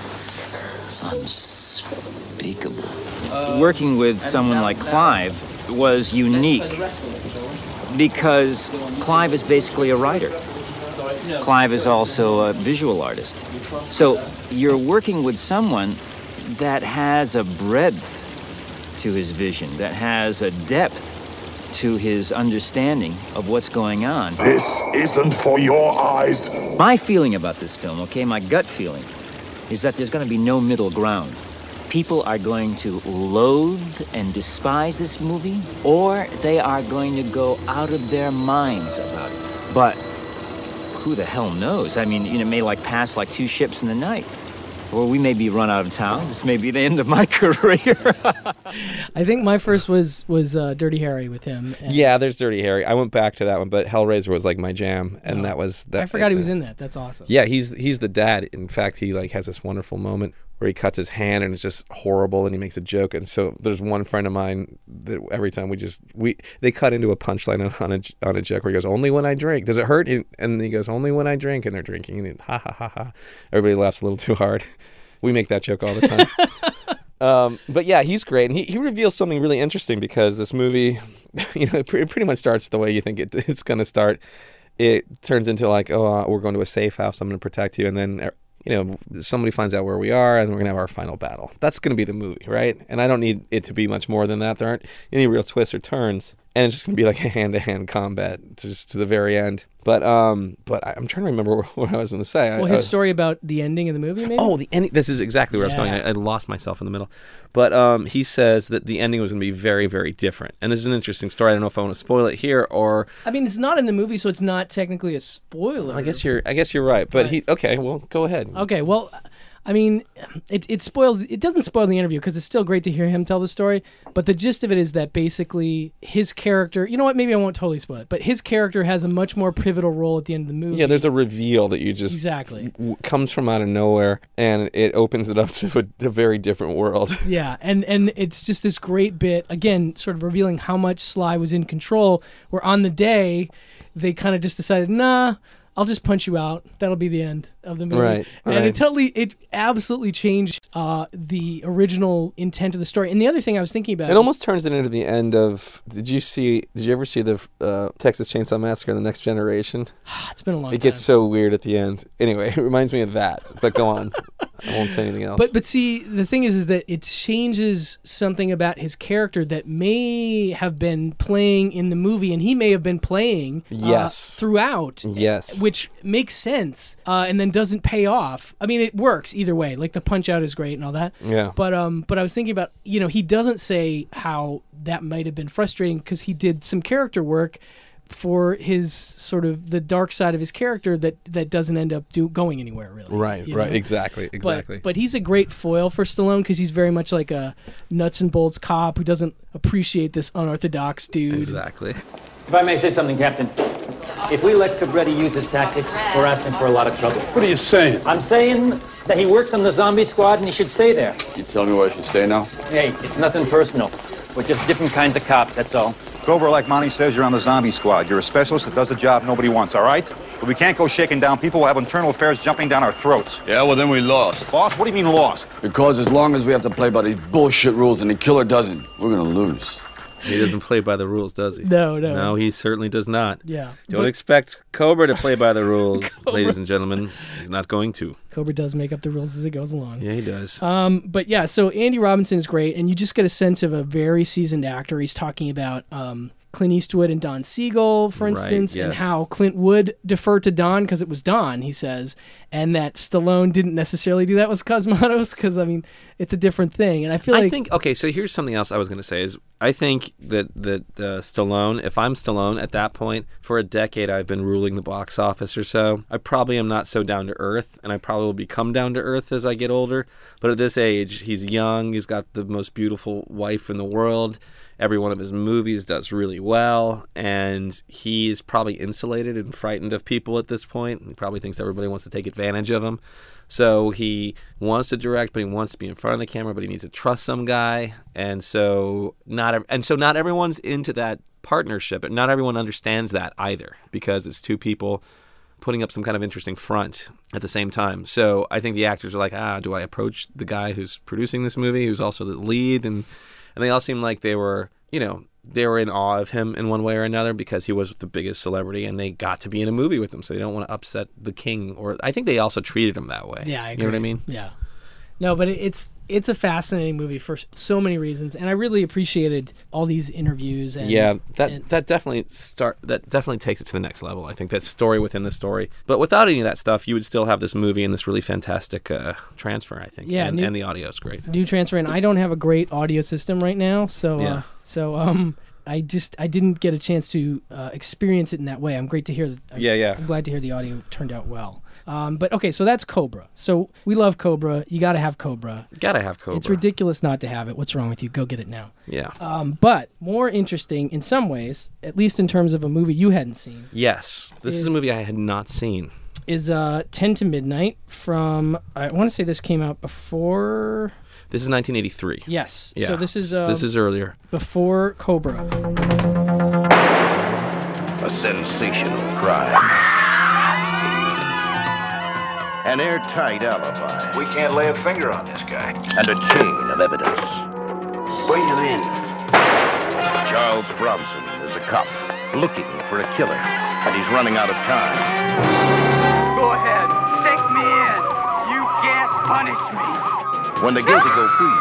It's unspeakable. Working with someone like Clive was unique because Clive is basically a writer. Clive is also a visual artist. So you're working with someone that has a breadth to his vision, that has a depth to his understanding of what's going on. This isn't for your eyes. My feeling about this film, okay, my gut feeling, is that there's going to be no middle ground. People are going to loathe and despise this movie, or they are going to go out of their minds about it. But who the hell knows? I mean, you know, it may like pass like two ships in the night. Or we may be run out of town. This may be the end of my career. I think my first was was uh, Dirty Harry with him. and- Yeah, there's Dirty Harry. I went back to that one, but Hellraiser was like my jam, and that was that. I forgot he was in that. That's awesome. Yeah, he's he's the dad. In fact, he like has this wonderful moment where he cuts his hand and it's just horrible, and he makes a joke. And so there's one friend of mine that every time we just we they cut into a punchline on, on a on a joke where he goes, "Only when I drink. Does it hurt?" And he goes, "Only when I drink." And they're drinking, and he, ha ha ha ha. Everybody laughs a little too hard. We make that joke all the time. um, but yeah, he's great, and he, he reveals something really interesting because this movie, you know, it pre- pretty much starts the way you think it, it's going to start. It turns into like, oh, uh, we're going to a safe house. I'm going to protect you, and then uh, you know, somebody finds out where we are, and we're going to have our final battle. That's going to be the movie, right? And I don't need it to be much more than that. There aren't any real twists or turns, and it's just going to be like a hand-to-hand combat just to the very end. But um, but I, I'm trying to remember what, what I was going to say. Well, I, his I, story about the ending of the movie, maybe? Oh, the ending. This is exactly where I was going. Yeah. I, I lost myself in the middle. But um, he says that the ending was going to be very, very different. And this is an interesting story. I don't know if I want to spoil it here or. I mean, it's not in the movie, so it's not technically a spoiler. I guess you're. I guess you're right. But he. Okay. Well, go ahead. Okay. Well, I mean, it it spoils. It doesn't spoil the interview because it's still great to hear him tell the story. But the gist of it is that basically his character. You know what? Maybe I won't totally spoil it. But his character has a much more pivotal role at the end of the movie. Yeah, there's a reveal that you just exactly w- comes from out of nowhere, and it opens it up to a, a very different world. Yeah, and and it's just this great bit again, sort of revealing how much Sly was in control. Where on the day, they kind of just decided, nah. I'll just punch you out. That'll be the end of the movie. Right, and right. it totally, it absolutely changed uh, the original intent of the story. And the other thing I was thinking about... It almost turns it into the end of... Did you see... Did you ever see the uh, Texas Chainsaw Massacre: The Next Generation? It's been a long time. It gets so weird at the end. Anyway, it reminds me of that. But go on. I won't say anything else. But but see, the thing is, is that it changes something about his character that may have been playing in the movie, and he may have been playing uh, yes. throughout. Yes. Which makes sense, uh, and then doesn't pay off. I mean, it works either way. Like the punch out is great and all that. Yeah. But um, but I was thinking about, you know, he doesn't say how that might have been frustrating because he did some character work for his sort of the dark side of his character that, that doesn't end up do, going anywhere really. Right, you right, know? exactly, exactly. But, but he's a great foil for Stallone because he's very much like a nuts and bolts cop who doesn't appreciate this unorthodox dude. Exactly. If I may say something, Captain. If we let Cabretti use his tactics, we're asking for a lot of trouble. What are you saying? I'm saying that he works on the zombie squad and he should stay there. You tell me where I should stay now? Hey, it's nothing personal. We're just different kinds of cops, that's all. Cobra, like Monty says, you're on the zombie squad. You're a specialist that does a job nobody wants, all right? But we can't go shaking down people who have internal affairs jumping down our throats. Yeah, well, then we lost. Lost? What do you mean lost? Because as long as we have to play by these bullshit rules and the killer doesn't, we're gonna lose. He doesn't play by the rules, does he? No, no. No, he certainly does not. Yeah. Don't But- expect Cobra to play by the rules, ladies and gentlemen. He's not going to. Cobra does make up the rules as it goes along. Yeah, he does. Um, but yeah, so Andy Robinson is great, and you just get a sense of a very seasoned actor. He's talking about um, Clint Eastwood and Don Siegel, for Right, instance, and yes. how Clint would defer to Don because it was Don, he says, and that Stallone didn't necessarily do that with Cosmatos because, I mean, it's a different thing. And I feel I like... think, okay, so here's something else I was going to say is I think that, that uh, Stallone, if I'm Stallone at that point, for a decade I've been ruling the box office or so, I probably am not so down to earth, and I probably will become down to earth as I get older. But at this age, he's young, he's got the most beautiful wife in the world. Every one of his movies does really well, and he's probably insulated and frightened of people at this point. He probably thinks everybody wants to take advantage of him. So he wants to direct, but he wants to be in front of the camera, but he needs to trust some guy. And so not ev- and so not everyone's into that partnership, and not everyone understands that either, because it's two people putting up some kind of interesting front at the same time. So I think the actors are like, ah, do I approach the guy who's producing this movie, who's also the lead? And and they all seem like they were, you know, they were in awe of him in one way or another because he was the biggest celebrity and they got to be in a movie with him. So they don't want to upset the king. Or I think they also treated him that way. Yeah, I agree. You know what I mean? Yeah. No, but it- it's it's a fascinating movie for s- so many reasons, and I really appreciated all these interviews. And, yeah, that and- that definitely start that definitely takes it to the next level. I think that story within the story, but without any of that stuff, you would still have this movie and this really fantastic uh, transfer. I think. Yeah, and, new- and the audio is great. new transfer, and I don't have a great audio system right now, so Yeah. uh, so um. I just I didn't get a chance to uh, experience it in that way. I'm great to hear. That, Yeah, yeah. I'm glad to hear the audio turned out well. Um, but okay, so that's Cobra. So we love Cobra. You got to have Cobra. You gotta have Cobra. It's ridiculous not to have it. What's wrong with you? Go get it now. Yeah. Um, but more interesting in some ways, at least in terms of a movie you hadn't seen, Yes, this is, Is- a movie I had not seen. is uh, ten to Midnight from. I want to say this came out before. This is nineteen eighty-three. Yes. Yeah. So this is uh, this is earlier. before Cobra. A sensational crime. An airtight alibi. We can't lay a finger on this guy. And a chain of evidence. Bring him in. Charles Bronson is a cop looking for a killer, and he's running out of time. Go ahead, take me in. You can't punish me. When the guilty go free,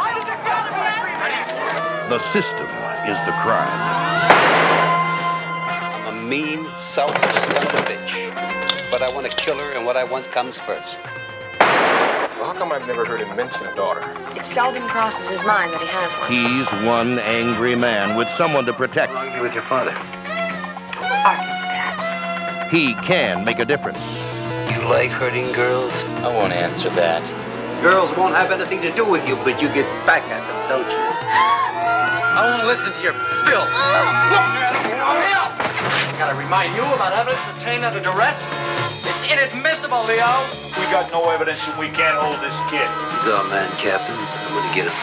the system is the crime. I'm a mean, selfish son of a bitch. But I want a killer, and what I want comes first. Well, how come I've never heard him mention a daughter? It seldom crosses his mind that he has one. He's one angry man with someone to protect. How long are you with your father? He can make a difference. You like hurting girls? I won't answer that. Girls won't have anything to do with you, but you get back at them, don't you? I won't listen to your filth. Look at him! I gotta remind you about evidence obtained under duress. It's inadmissible, Leo. We got no evidence and we can't hold this kid. He's our man, Captain. I'm gonna get him.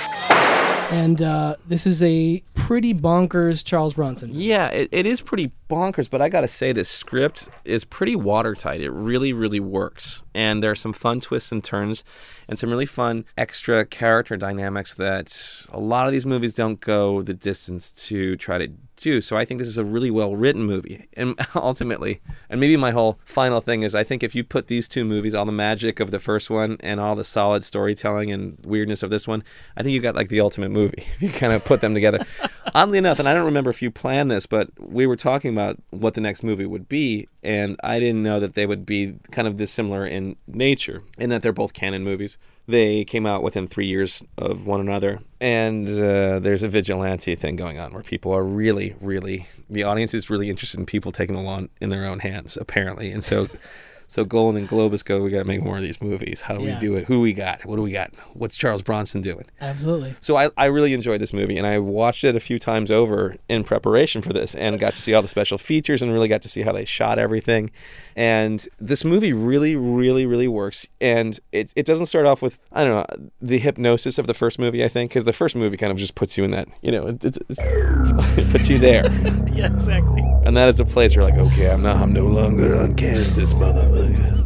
And uh, this is a pretty bonkers Charles Bronson. Yeah, it, it is pretty bonkers, but I gotta say this script is pretty watertight. It really, really works. And there are some fun twists and turns and some really fun extra character dynamics that a lot of these movies don't go the distance to try to do. So I think this is a really well-written movie. And ultimately, and maybe my whole final thing is I think if you put these two movies, all the magic of the first one and all the solid storytelling and weirdness of this one, I think you got like the ultimate movie. If you kind of put them together. Oddly enough, and I don't remember if you planned this, but we were talking about what the next movie would be, and I didn't know that they would be kind of this similar in nature, in that they're both canon movies. They came out within three years of one another, and uh, there's a vigilante thing going on where people are really, really, the audience is really interested in people taking the law in their own hands, apparently, and so... So Golan and Globus go, we got to make more of these movies. How do Yeah. we do it? Who we got? What do we got? What's Charles Bronson doing? Absolutely. So I, I really enjoyed this movie, and I watched it a few times over in preparation for this and got to see all the special features and really got to see how they shot everything. And this movie really, really, really works. And it it doesn't start off with, I don't know, the hypnosis of the first movie, I think, because the first movie kind of just puts you in that, you know, it, it's, it puts you there. Yeah, exactly. And that is a place where you're like, okay, I'm, not, I'm no longer on Kansas, motherfucker.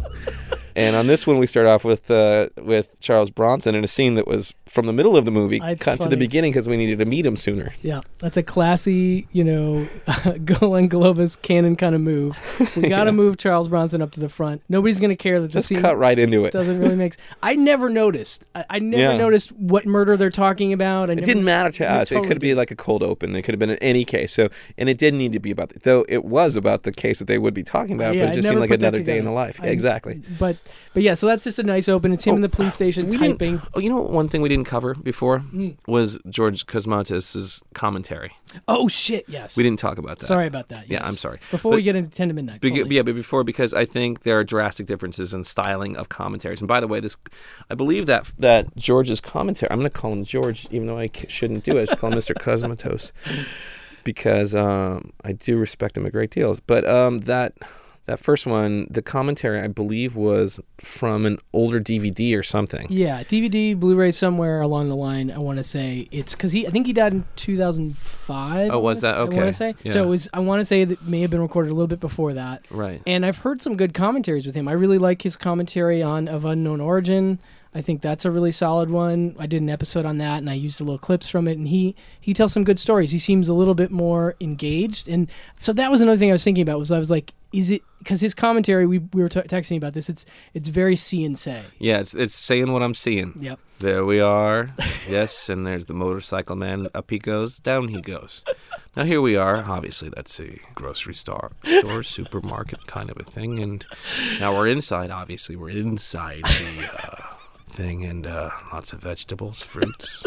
And on this one, we start off with uh, with Charles Bronson in a scene that was from the middle of the movie, It's cut to funny. the beginning because we needed to meet him sooner. Yeah, that's a classy, you know, Golan Globus canon kind of move. We got to Yeah. move Charles Bronson up to the front. Nobody's going to care that the Just scene cut right into it. doesn't really make. s- I never noticed. I, I never Yeah. noticed what murder they're talking about. I It never, didn't matter to I us. totally it could be like a cold open. It could have been in any case. So, and it didn't need to be about, the, though it was about the case that they would be talking about. Yeah, but I it just never seemed like put that another day in the together. life. I- exactly. But but yeah, so that's just a nice open. It's him in the police station We didn't- typing. Oh, you know what? One thing we didn't cover before Mm. was George Cosmatos' commentary. Oh shit! Yes. We didn't talk about that. Sorry about that. Yeah, yes. I'm sorry. Before But- we get into ten to midnight. Be- fully. yeah, but before, because I think there are drastic differences in styling of commentaries. And by the way, this, I believe that that George's commentary, I'm going to call him George, even though I c- shouldn't do it. I should call him Mister Cosmatos, because um, I do respect him a great deal. But um, that that first one, the commentary, I believe, was from an older D V D or something. Yeah, D V D, Blu-ray, somewhere along the line. I want to say it's because he. I think he died in two thousand five. Oh, was I that? wanna s- I Okay. want to say Yeah. so. It was. I want to say that may have been recorded a little bit before that. Right. And I've heard some good commentaries with him. I really like his commentary on Of Unknown Origin. I think that's a really solid one. I did an episode on that, and I used a little clips from it. And he he tells some good stories. He seems a little bit more engaged, and so that was another thing I was thinking about. Was I was like, is it because his commentary? We we were t- texting about this. It's it's very see and say. Yeah, it's it's saying what I'm seeing. Yep. There we are. Yes, and there's the motorcycle man. Up he goes, down he goes. Now here we are. Obviously, that's a grocery store, store, supermarket kind of a thing. And now we're inside. Obviously, we're inside the uh, thing, and uh, lots of vegetables, fruits.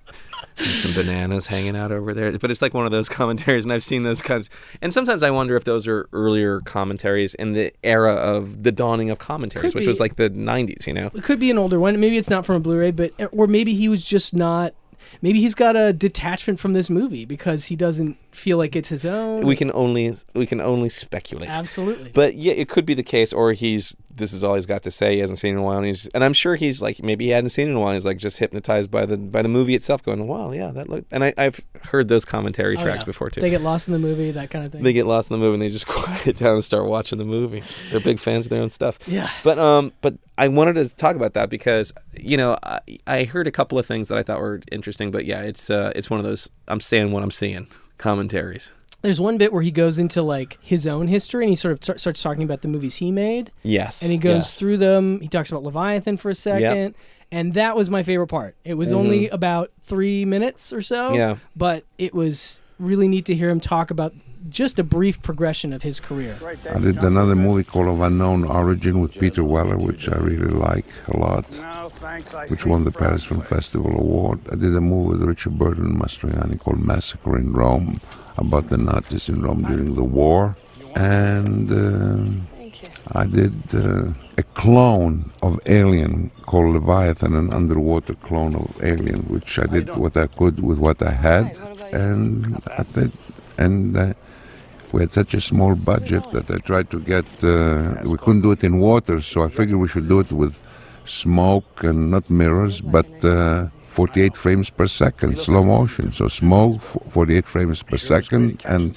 And some bananas hanging out over there. But it's like one of those commentaries, and I've seen those kinds. And sometimes I wonder if those are earlier commentaries in the era of the dawning of commentaries, Could which be. was like the nineties, you know? It could be an older one. Maybe it's not from a Blu-ray, but or maybe he was just not. Maybe he's got a detachment from this movie because he doesn't feel like it's his own. We can only we can only speculate. Absolutely. But yeah, it could be the case, or he's this is all he's got to say. He hasn't seen it in a while, and he's and I'm sure he's like maybe he hadn't seen it in a while. He's like just hypnotized by the by the movie itself, going, "Wow, yeah, that looked." And I, I've heard those commentary Oh, tracks yeah. before too. They get lost in the movie, that kind of thing. They get lost in the movie and they just quiet down and start watching the movie. They're big fans of their own stuff. Yeah. But um, but I wanted to talk about that because you know I, I heard a couple of things that I thought were interesting. But yeah, it's uh, it's one of those I'm saying what I'm seeing commentaries. There's one bit where he goes into like his own history and he sort of t- starts talking about the movies he made. Yes. And he goes yes. through them. He talks about Leviathan for a second. And that was my favorite part. It was Mhm. only about three minutes or so. Yeah. But it was really neat to hear him talk about just a brief progression of his career. I did another movie called Of Unknown Origin with Peter Weller, which I really like a lot, which won the Paris Film Festival Award. I did a movie with Richard Burton and Mastroianni called Massacre in Rome, about the Nazis in Rome during the war. And uh, I did uh, a clone of Alien called Leviathan, an underwater clone of Alien, which I did what I could with what I had, and I did, and uh, we had such a small budget that I tried to get. Uh, we couldn't do it in water, so I figured we should do it with smoke and not mirrors, but uh, forty-eight frames per second, slow motion. So smoke, forty-eight frames per second, and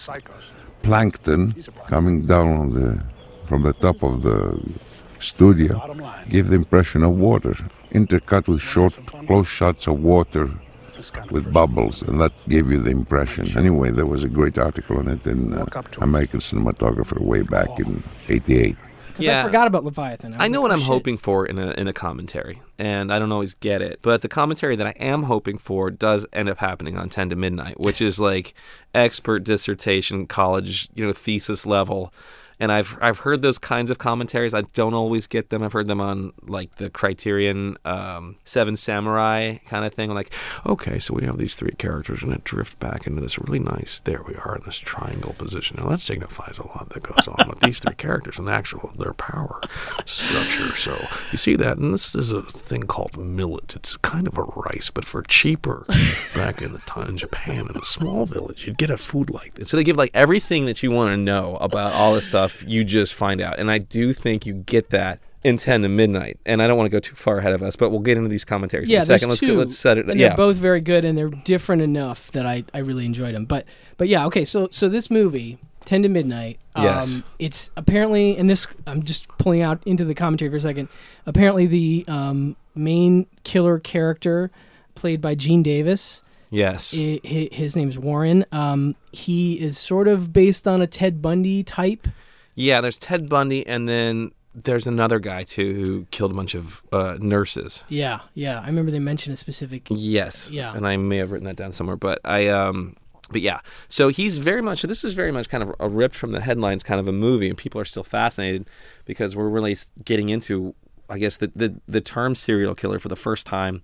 plankton coming down on the from the top of the studio gave the impression of water, intercut with short, close shots of water with bubbles, and that gave you the impression. Anyway, there was a great article on it in uh, American Cinematographer way back in eighty-eight. Yeah. I forgot about Leviathan. I, I know like, what oh, I'm shit. hoping for in a in a commentary, and I don't always get it. But the commentary that I am hoping for does end up happening on ten to midnight, which is like expert dissertation, college, you know, thesis level. And I've I've heard those kinds of commentaries. I don't always get them. I've heard them on like the Criterion um, Seven Samurai kind of thing. Like, okay, so we have these three characters, and it drifts back into this really nice. There we are in this triangle position. Now that signifies a lot that goes on with these three characters and actual their power structure. So you see that, and this is a thing called millet. It's kind of a rice, but for cheaper. Back in the time in Japan, in a small village, you'd get a food like this. So they give like everything that you want to know about all this stuff. You just find out, and I do think you get that in ten to midnight. And I don't want to go too far ahead of us, but we'll get into these commentaries yeah, in a second. Let's two, go, let's set it. And yeah, they're both very good, and they're different enough that I, I really enjoyed them. But but yeah, okay. So so this movie, ten to midnight. Um, yes. It's apparently, and this I'm just pulling out into the commentary for a second. Apparently, the um, main killer character, played by Gene Davis. Yes. I, I, his name's Warren. Um, he is sort of based on a Ted Bundy type. Yeah, there's Ted Bundy, and then there's another guy, too, who killed a bunch of uh, nurses. Yeah, yeah. I remember they mentioned a specific... Yes. Yeah. And I may have written that down somewhere, but I... um. But yeah, so he's very much, this is very much kind of a ripped from the headlines kind of a movie, and people are still fascinated because we're really getting into, I guess, the, the, the term serial killer for the first time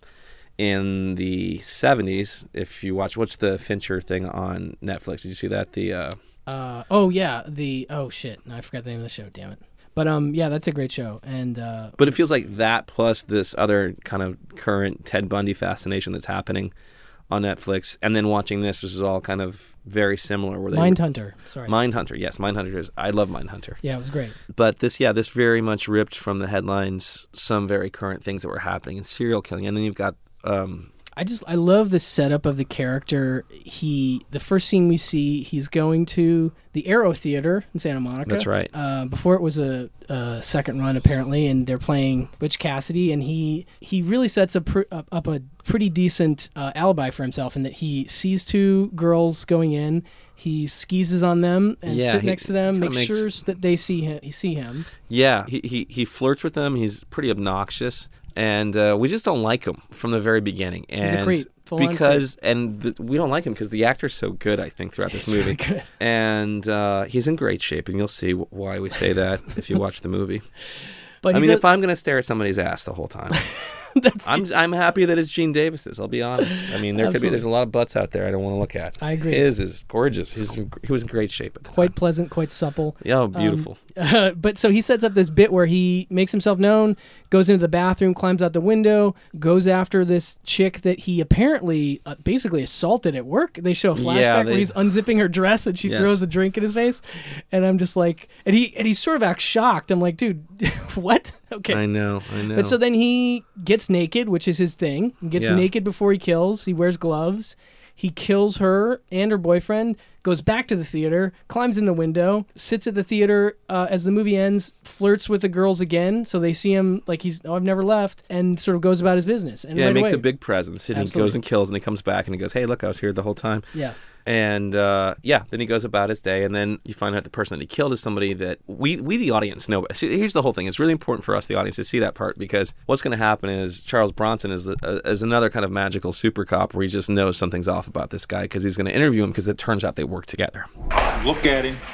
in the seventies. If you watch, what's the Fincher thing on Netflix? Did you see that? The... Uh, Uh, oh yeah, the oh shit, no, I forgot the name of the show. Damn it. But um, yeah, that's a great show, and uh, but it feels like that plus this other kind of current Ted Bundy fascination that's happening on Netflix, and then watching this, which is all kind of very similar. Where they Mindhunter, sorry, Mindhunter, yes, Mindhunter is. I love Mindhunter. Yeah, it was great. But this, yeah, this very much ripped from the headlines some very current things that were happening in serial killing, and then you've got. Um, I just I love the setup of the character. He the first scene we see, he's going to the Aero Theater in Santa Monica. That's right. Uh, before it was a, a second run apparently, and they're playing Butch Cassidy, and he he really sets a pr- up, up a pretty decent uh, alibi for himself in that he sees two girls going in. He skeezes on them and yeah, sit he, next to them, makes makes sure that they see him. He see him. Yeah, he, he he flirts with them. He's pretty obnoxious. And uh, we just don't like him from the very beginning. And he's a creep. Because and the, we don't like him because the actor's so good, I think, throughout this he's movie. Really good. And uh, he's in great shape, and you'll see why we say that if you watch the movie. But I mean, does... if I'm going to stare at somebody's ass the whole time, I'm I'm happy that it's Gene Davis's. I'll be honest. I mean, there Absolutely. could be there's a lot of butts out there I don't want to look at. I agree. His is gorgeous. He's he was in great shape at the quite time. pleasant, quite supple. Yeah, oh, beautiful. Um, uh, but so he sets up this bit where he makes himself known, goes into the bathroom, climbs out the window, goes after this chick that he apparently uh, basically assaulted at work. They show a flashback yeah, they... where he's unzipping her dress and she yes. throws a drink in his face, and I'm just like, and he and he sort of acts shocked. I'm like, dude, what? Okay, I know, I know. But so then he gets naked, which is his thing. He gets yeah. naked before he kills. He wears gloves. He kills her and her boyfriend, goes back to the theater, climbs in the window, sits at the theater uh, as the movie ends, flirts with the girls again, so they see him like he's, oh, I've never left, and sort of goes about his business. And yeah, right he makes away, a big presence, and Absolutely. he goes and kills, and he comes back, and he goes, hey, look, I was here the whole time. Yeah. And, uh, yeah, then he goes about his day, and then you find out the person that he killed is somebody that we, we the audience, know. See, here's the whole thing. It's really important for us, the audience, to see that part, because what's going to happen is Charles Bronson is, uh, is another kind of magical super cop where he just knows something's off about this guy because he's going to interview him because it turns out they work together. Look at him.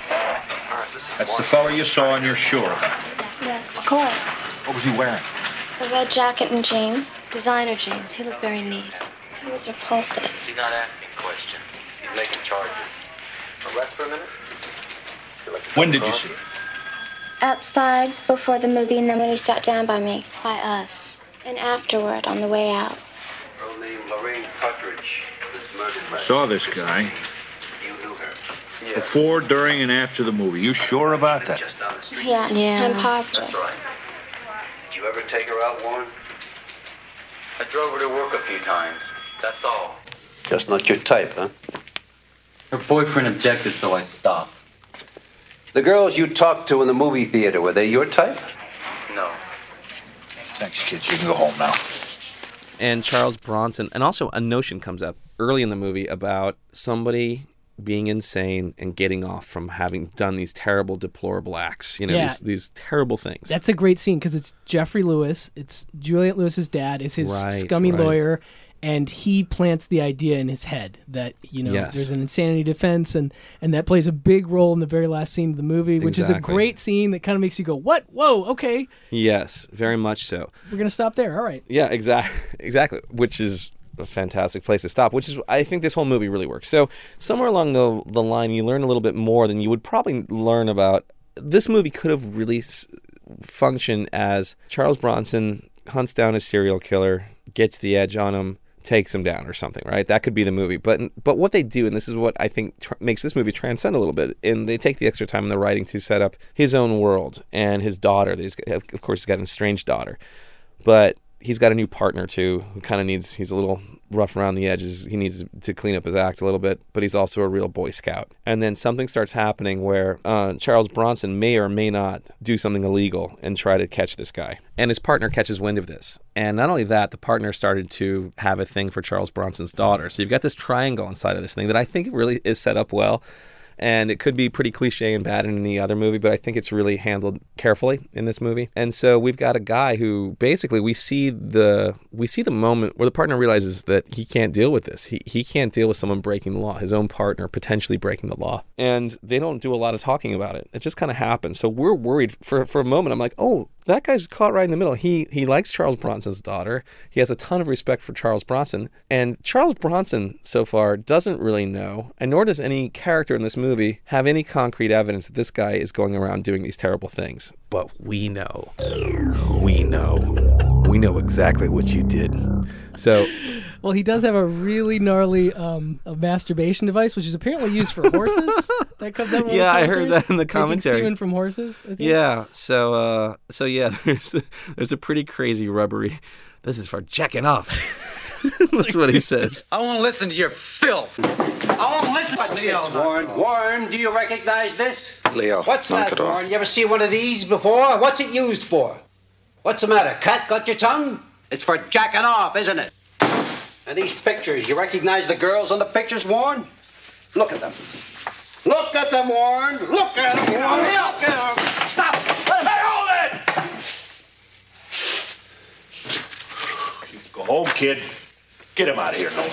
That's the fellow you saw and you're sure about. Yes, of course. What was he wearing? A red jacket and jeans. Designer jeans. He looked very neat. He was repulsive. You're not asking questions. Making charges. Rest for a minute? When did you see him? Outside before the movie, and then when he sat down by me. By us. And afterward, on the way out. Girl named Lorraine Partridge was murdered by... Saw this guy You knew her. Yeah. before, during, and after the movie. You sure about that? Just down the street. Yes, Yeah. I'm positive. That's right. Did you ever take her out, Warren? I drove her to work a few times. That's all. Just not your type, huh? Her boyfriend objected, so I stopped. The girls you talked to in the movie theater, were they your type? No. Thanks, kids. You can go home now. And Charles Bronson, and also a notion comes up early in the movie about somebody being insane and getting off from having done these terrible, deplorable acts. You know, Yeah. these, these terrible things. That's a great scene because it's Jeffrey Lewis. It's Juliette Lewis's dad. Is his Right, scummy right. lawyer, and he plants the idea in his head that you know Yes. there's an insanity defense, and and that plays a big role in the very last scene of the movie, which is a Exactly. great scene that kind of makes you go, "What? Whoa, okay, Yes, very much so. we're gonna stop there. All right." Yeah, exactly, exactly. Which is a fantastic place to stop. Which is, I think, this whole movie really works. So somewhere along the the line, you learn a little bit more than you would probably learn about. This movie could have really s- functioned as Charles Bronson hunts down a serial killer, gets the edge on him, takes him down or something, right? That could be the movie. But but what they do, and this is what I think tr- makes this movie transcend a little bit, and they take the extra time in the writing to set up his own world and his daughter. He's got, of course, he's got an estranged daughter, but he's got a new partner too, who kind of needs, he's a little rough around the edges. He needs to clean up his act a little bit, but he's also a real Boy Scout. And then something starts happening where uh, Charles Bronson may or may not do something illegal and try to catch this guy. And his partner catches wind of this. And not only that, the partner started to have a thing for Charles Bronson's daughter. So you've got this triangle inside of this thing that I think really is set up well. And it could be pretty cliche and bad in any other movie, but I think it's really handled carefully in this movie. And so we've got a guy who basically we see the we see the moment where the partner realizes that he can't deal with this. He he can't deal with someone breaking the law, his own partner potentially breaking the law. And they don't do a lot of talking about it. It just kind of happens. So we're worried for for a moment. I'm like, oh, that guy's caught right in the middle. He he likes Charles Bronson's daughter. He has a ton of respect for Charles Bronson. And Charles Bronson, so far, doesn't really know, and nor does any character in this movie have any concrete evidence that this guy is going around doing these terrible things. But we know. We know. We know exactly what you did. So... Well, he does have a really gnarly um, a masturbation device, which is apparently used for horses. That comes out. In one Yeah, of the I heard that in the Taking commentary. semen from horses. I think. Yeah. So, uh, so yeah, there's a, there's a pretty crazy rubbery. This is for jacking off. That's what he says. I won't listen to your filth. I won't listen What's to this, this, Warren? Warren, do you recognize this? Leo, What's knock that, it off. Warren? You ever see one of these before? What's it used for? What's the matter? Cat got your tongue? It's for jacking off, isn't it? And these pictures, you recognize the girls on the pictures, Warren? Look at them. Look at them, Warren. Look at them, Warren. Look at them. Stop. Let them hold it. Go home, kid. Get him out of here, no.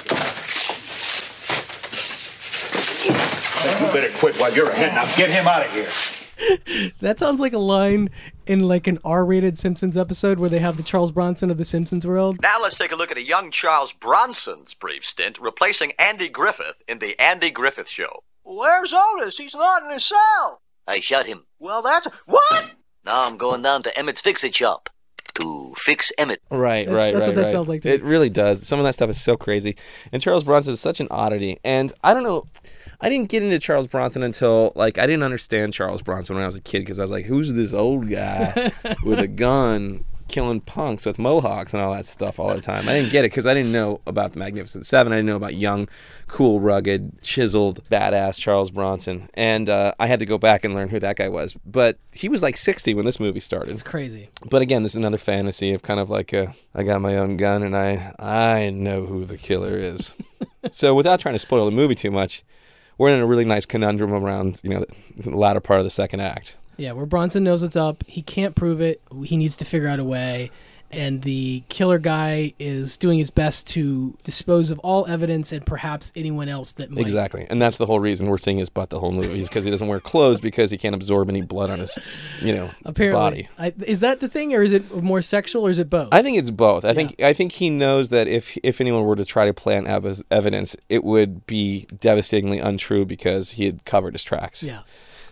You better quit while you're ahead. Now get him out of here. That sounds like a line in like an R-rated Simpsons episode where they have the Charles Bronson of the Simpsons world. Now let's take a look at a young Charles Bronson's brief stint replacing Andy Griffith in The Andy Griffith Show. Where's Otis? He's not in his cell. I shot him. Well, that's... What? Now I'm going down to Emmett's Fix-It shop to fix Emmett. Right, That's- right, that's right. what that right. sounds like to me. It really does. Some of that stuff is so crazy. And Charles Bronson is such an oddity. And I don't know, I didn't get into Charles Bronson until, like, I didn't understand Charles Bronson when I was a kid because I was like, who's this old guy with a gun killing punks with mohawks and all that stuff all the time? I didn't get it because I didn't know about the Magnificent Seven. I didn't know about young, cool, rugged, chiseled, badass Charles Bronson. And uh, I had to go back and learn who that guy was. But he was like sixty when this movie started. It's crazy. But again, this is another fantasy of kind of like a, I got my own gun and I I know who the killer is. So without trying to spoil the movie too much, we're in a really nice conundrum around, you know, the latter part of the second act. Yeah, where Bronson knows what's up. He can't prove it. He needs to figure out a way. And the killer guy is doing his best to dispose of all evidence and perhaps anyone else that might. Exactly. And that's the whole reason we're seeing his butt the whole movie is because he doesn't wear clothes because he can't absorb any blood on his, you know, Apparently. body. I, is that the thing, or is it more sexual, or is it both? I think it's both. I think I think he knows that if if anyone were to try to plant ev- evidence, it would be devastatingly untrue because he had covered his tracks. Yeah.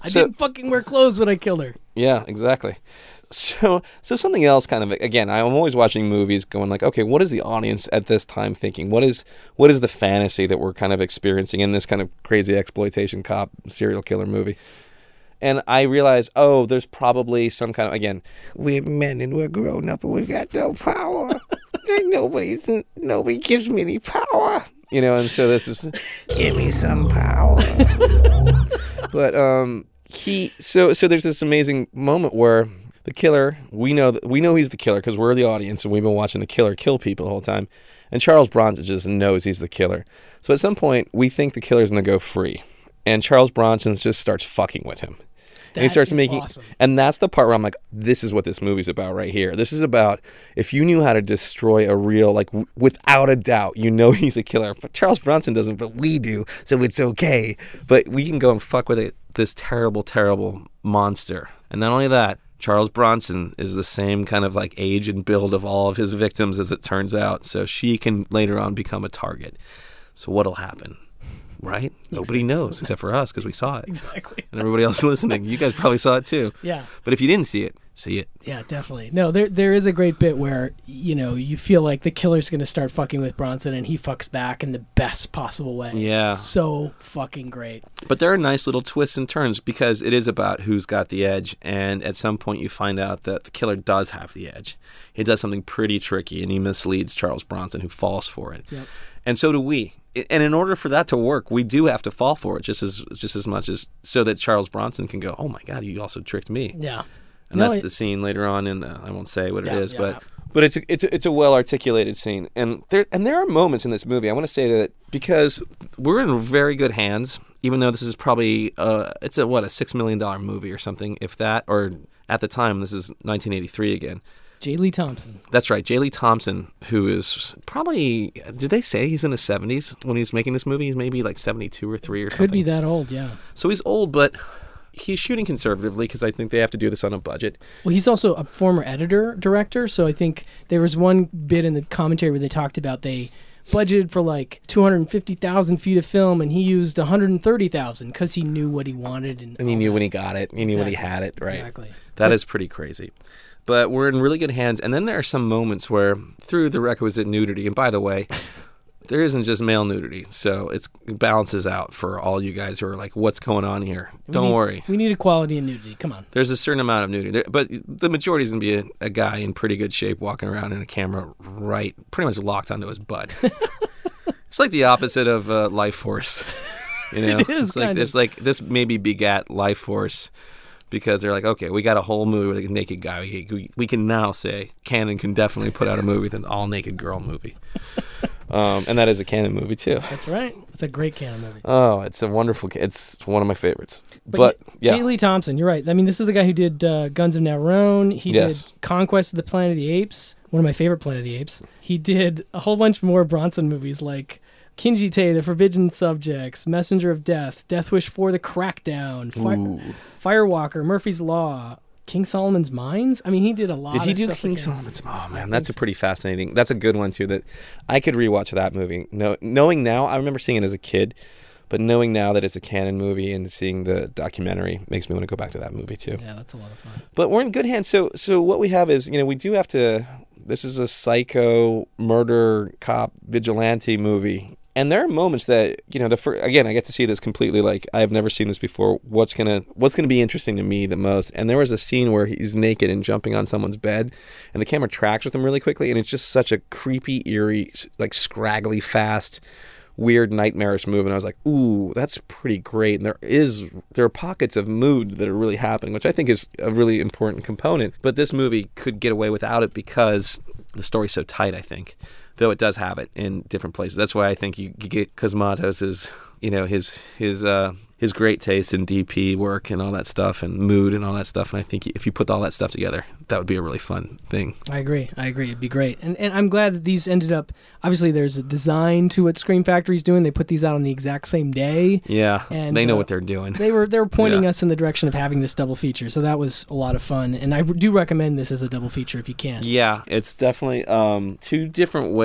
I So- didn't fucking wear clothes when I killed her. Yeah, exactly. So, so something else kind of, again, I'm always watching movies going like, okay, what is the audience at this time thinking? What is what is the fantasy that we're kind of experiencing in this kind of crazy exploitation cop serial killer movie? And I realize, oh, there's probably some kind of, again, we're men and we're grown up and we've got no power. Nobody's, nobody gives me any power. You know, and so this is, give me some power. But um, he, so so there's this amazing moment where the killer, we know that, we know he's the killer because we're the audience and we've been watching the killer kill people the whole time. And Charles Bronson just knows he's the killer. So at some point, we think the killer's going to go free. And Charles Bronson just starts fucking with him. And he That starts is making, awesome. and that's the part where I'm like, this is what this movie's about right here. This is about if you knew how to destroy a real, like, w- without a doubt, you know he's a killer. But Charles Bronson doesn't, but we do, so it's okay. But we can go and fuck with it, this terrible, terrible monster. And not only that, Charles Bronson is the same kind of like age and build of all of his victims as it turns out. So she can later on become a target. So what'll happen? Right? Exactly. Nobody knows except for us because we saw it. Exactly. And everybody else listening. You guys probably saw it too. Yeah. But if you didn't see it, see it. Yeah, definitely. No, there there is a great bit where, you know, you feel like the killer's going to start fucking with Bronson and he fucks back in the best possible way. Yeah. It's so fucking great. But there are nice little twists and turns because it is about who's got the edge. And at some point you find out that the killer does have the edge. He does something pretty tricky and he misleads Charles Bronson, who falls for it. Yep. And so do we. And in order for that to work, we do have to fall for it just as just as much as so that Charles Bronson can go, oh my God, you also tricked me. Yeah. And No, that's it- the scene later on in the, I won't say what Yeah, it is, yeah, but yeah. but it's a, it's a, it's a well articulated scene. And there and there are moments in this movie. I want to say that because we're in very good hands, even though this is probably uh it's a what a six million dollar movie or something, if that, or at the time this is nineteen eighty-three again. J. Lee Thompson. That's right, J. Lee Thompson, who is probably, did they say he's in his seventies when he's making this movie? He's maybe like seventy-two or three or Could something. be that old, yeah. So he's old, but he's shooting conservatively because I think they have to do this on a budget. Well, he's also a former editor, director, so I think there was one bit in the commentary where they talked about they budgeted for like two hundred fifty thousand feet of film and he used one hundred thirty thousand because he knew what he wanted. And, And he knew when he got it. He knew when he Exactly. had it, right? Exactly. That is pretty crazy. But we're in really good hands. And then there are some moments where, through the requisite nudity, and by the way, there isn't just male nudity, so it's, it balances out for all you guys who are like, what's going on here? We Don't need- worry. We need equality and nudity. Come on. There's a certain amount of nudity, there, but the majority is going to be a, a guy in pretty good shape walking around in a camera right, pretty much locked onto his butt. It's like the opposite of uh, Life Force. You know, It is it's like kind of. it's like this maybe begat Life Force because they're like, okay, we got a whole movie with a naked guy. We, we, we can now say Canon can definitely put out a movie with an all naked girl movie, um, and that is a Canon movie too. That's right. It's a great Canon movie. Oh, it's a wonderful. ca- It's one of my favorites. But, But, yeah, J. Lee Thompson, you're right. I mean, this is the guy who did uh, Guns of Navarone. He Yes. did Conquest of the Planet of the Apes, one of my favorite Planet of the Apes. He did a whole bunch more Bronson movies like Kinji Tae, The Forbidden Subjects, Messenger of Death, Death Wish four, The Crackdown, Ooh. Fire, Firewalker, Murphy's Law, King Solomon's Mines. I mean, he did a lot Did he of do stuff King like that. Solomon's? Oh man, that's a pretty fascinating. That's a good one too. That I could rewatch that movie. No, knowing now, I remember seeing it as a kid, but knowing now that it's a Canon movie and seeing the documentary makes me want to go back to that movie too. Yeah, that's a lot of fun. But we're in good hands. So, so what we have is, you know, we do have to. This is a psycho murder cop vigilante movie. And there are moments that, you know, the fir- again, I get to see this completely like I have never seen this before. What's gonna What's gonna be interesting to me the most? And there was a scene where he's naked and jumping on someone's bed, and the camera tracks with him really quickly, and it's just such a creepy, eerie, like scraggly, fast, weird, nightmarish move. And I was like, ooh, that's pretty great. And there is there are pockets of mood that are really happening, which I think is a really important component. But this movie could get away without it because the story's so tight, I think. Though it does have it in different places. That's why I think you, you get Cosmatos' you know, his his uh, his great taste in D P work and all that stuff and mood and all that stuff. And I think if you put all that stuff together, that would be a really fun thing. I agree. I agree. It'd be great. And and I'm glad that these ended up, obviously there's a design to what Scream Factory's doing. They put these out on the exact same day. Yeah, And, they know uh, what they're doing. They were they were pointing Yeah. us in the direction of having this double feature. So that was a lot of fun. And I do recommend this as a double feature if you can. Yeah, it's definitely um, two different ways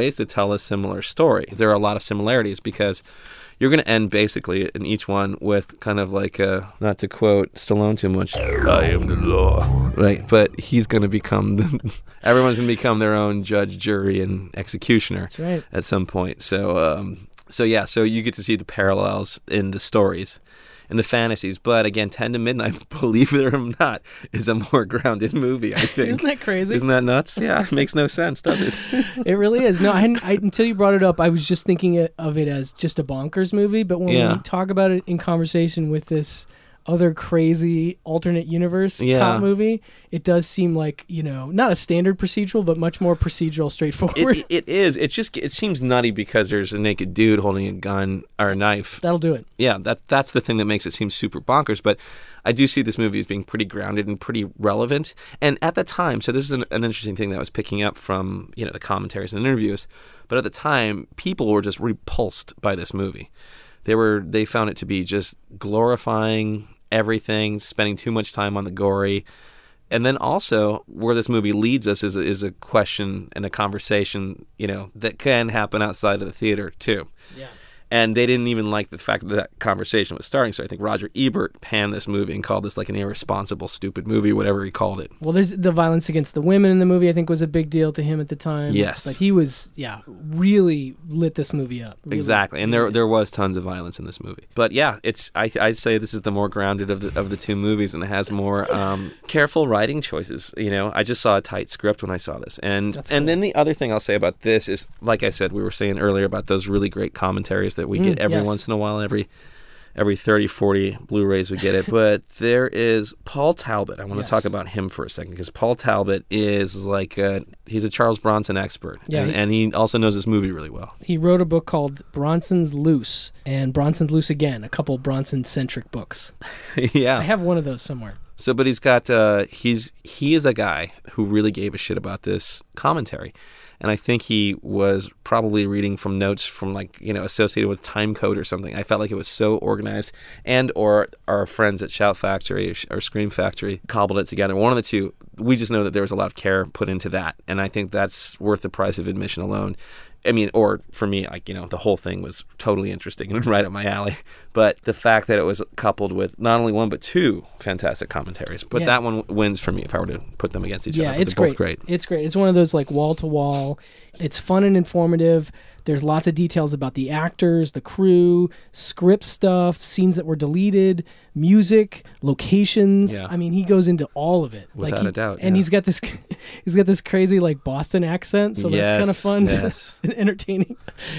ways to tell a similar story. There are a lot of similarities because you're going to end basically in each one with kind of like a, not to quote Stallone too much, I am the law, right? But he's going to become, the, everyone's going to become their own judge, jury, and executioner. That's right. At some point. So, um, so yeah, so you get to see the parallels in the stories and the fantasies. But again, ten to Midnight, believe it or not, is a more grounded movie, I think. Isn't that crazy? Isn't that nuts? Yeah, it makes no sense, does it? It really is. No, I hadn't, I, until you brought it up, I was just thinking it, of it as just a bonkers movie. But when Yeah. we talk about it in conversation with this other crazy alternate universe Yeah. cop movie, it does seem like, you know, not a standard procedural, but much more procedural, straightforward. It, it is. It's just, it seems nutty because there's a naked dude holding a gun or a knife. That'll do it. Yeah, that that's the thing that makes it seem super bonkers. But I do see this movie as being pretty grounded and pretty relevant. And at the time, so this is an, an interesting thing that I was picking up from, you know, the commentaries and interviews. But at the time, people were just repulsed by this movie. They were they found it to be just glorifying everything, spending too much time on the gory. And then also, where this movie leads us is a, is a question and a conversation, you know, that can happen outside of the theater too. Yeah. And they didn't even like the fact that that conversation was starting. So I think Roger Ebert panned this movie and called this like an irresponsible, stupid movie, whatever he called it. Well, there's the violence against the women in the movie, I think, was a big deal to him at the time. Yes. But he was, yeah, really lit this movie up. Really. Exactly, and there there was tons of violence in this movie. But yeah, it's I I'd say this is the more grounded of the of the two movies, and it has more um, careful writing choices. You know, I just saw a tight script when I saw this, and That's and cool. then the other thing I'll say about this is, like I said, we were saying earlier about those really great commentaries that we Mm, get every yes. once in a while, every. Every thirty, forty Blu-rays we get it. But there is Paul Talbot. I want Yes. to talk about him for a second because Paul Talbot is like a, he's a Charles Bronson expert. Yeah, and, he- and he also knows this movie really well. He wrote a book called Bronson's Loose and Bronson's Loose Again, a couple Bronson-centric books. Yeah. I have one of those somewhere. So, but he's got, uh, he's, he is a guy who really gave a shit about this commentary. And I think he was probably reading from notes from like, you know, associated with Time Code or something. I felt like it was so organized, and or our friends at Shout Factory or Scream Factory cobbled it together. One of the two. We just know that there was a lot of care put into that. And I think that's worth the price of admission alone. I mean, or for me, like, you know, the whole thing was totally interesting and right up my alley. But the fact that it was coupled with not only one, but two fantastic commentaries. But Yeah. that one wins for me if I were to put them against each Yeah, other. But it's they're great. both great. It's great. It's one of those like wall to wall. It's fun and informative. There's lots of details about the actors, the crew, script stuff, scenes that were deleted, music, locations. Yeah. I mean, he goes into all of it. Without like he, a doubt, And yeah. he's got this, he's got this crazy like Boston accent, so that's kind of Yes, fun, yes. and entertaining.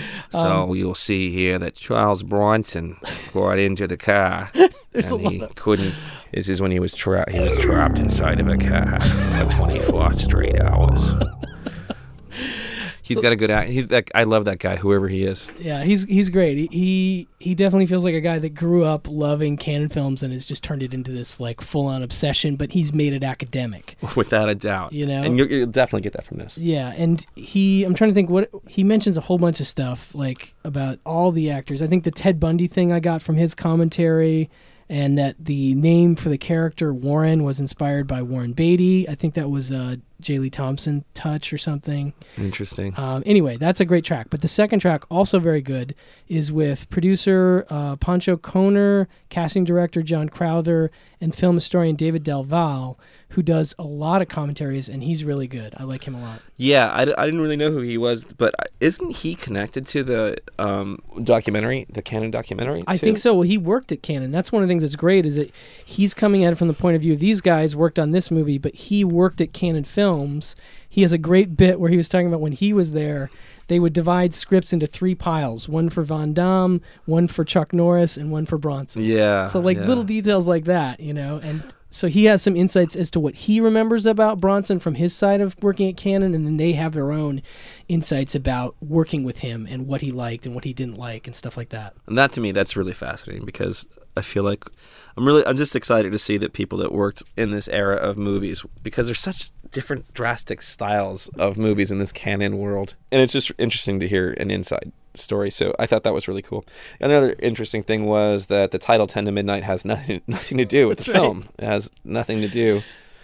So Um, you'll see here that Charles Bronson got into the car, There's and a he lot of- couldn't. This is when he was trapped. He was trapped inside of a car for twenty-four straight hours. He's got a good act. He's that. I love that guy, whoever he is. Yeah, he's he's great. He, he he definitely feels like a guy that grew up loving Cannon films and has just turned it into this like full on obsession. But he's made it academic. Without a doubt. You know? and you'll, you'll definitely get that from this. Yeah, and he I'm trying to think what he mentions a whole bunch of stuff like about all the actors. I think the Ted Bundy thing I got from his commentary, and that the name for the character Warren was inspired by Warren Beatty. I think that was a J. Lee Thompson touch or something. Interesting. Um, anyway, that's a great track. But the second track, also very good, is with producer uh, Pancho Coner, casting director John Crowther, and film historian David Del Val, who does a lot of commentaries, and he's really good. I like him a lot. Yeah, I, I didn't really know who he was, but isn't he connected to the um, documentary, the Cannon documentary? I too? think so. Well, he worked at Cannon. That's one of the things that's great is that he's coming at it from the point of view of these guys worked on this movie, but he worked at Cannon Films. He has a great bit where he was talking about when he was there, they would divide scripts into three piles, one for Van Damme, one for Chuck Norris, and one for Bronson. Yeah. So like yeah. little details like that, you know, and so he has some insights as to what he remembers about Bronson from his side of working at Cannon, and then they have their own insights about working with him and what he liked and what he didn't like and stuff like that. And that to me, that's really fascinating because I feel like I'm really, I'm just excited to see that people that worked in this era of movies, because there's such different drastic styles of movies in this Cannon world. And it's just interesting to hear an inside story. So I thought that was really cool. Another interesting thing was that the title ten to Midnight has nothing, nothing to do with That's the right. film. It has nothing to do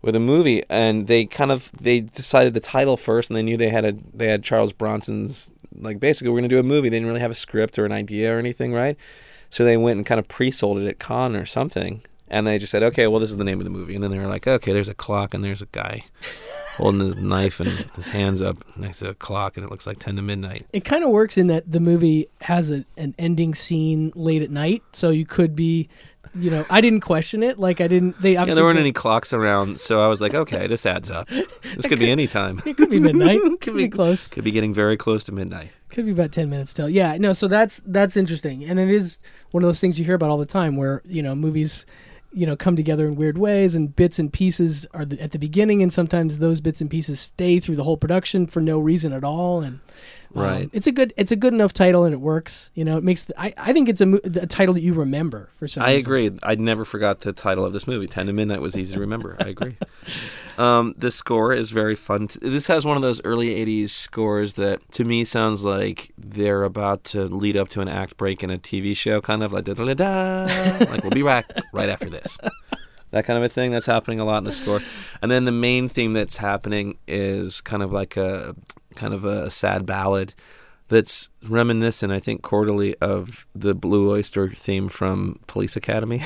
with a movie, and they kind of they decided the title first, and they knew they had a they had Charles Bronson's, like, basically we're going to do a movie. They didn't really have a script or an idea or anything, right? So they went and kind of pre-sold it at Cannes or something, and they just said, okay, well, this is the name of the movie. And then they were like, okay, there's a clock, and there's a guy holding a knife and his hands up next to a clock, and it looks like ten to midnight. It kind of works in that the movie has a, an ending scene late at night, so you could be, you know, I didn't question it. Like, I didn't, they obviously... Yeah, there weren't did- any clocks around, so I was like, okay, this adds up. This could be any time. It could be midnight. could be close. Could be getting very close to midnight. Could be about ten minutes till. Yeah, no, so that's that's interesting. And it is one of those things you hear about all the time where, you know, movies, you know, come together in weird ways, and bits and pieces are the, at the beginning, and sometimes those bits and pieces stay through the whole production for no reason at all. And um, Right. it's a good it's a good enough title, and it works. You know, it makes the, I I think it's a, mo- a title that you remember for some I reason. agree. I never forgot the title of this movie. ten to midnight was easy to remember. I agree. Um, the score is very fun. T- this has one of those early eighties scores that, to me, sounds like they're about to lead up to an act break in a T V show, kind of like da-da-da-da, like we'll be back right after this. That kind of a thing that's happening a lot in the score. And then the main theme that's happening is kind of like a kind of a sad ballad that's reminiscent, I think, quarterly of the Blue Oyster theme from Police Academy.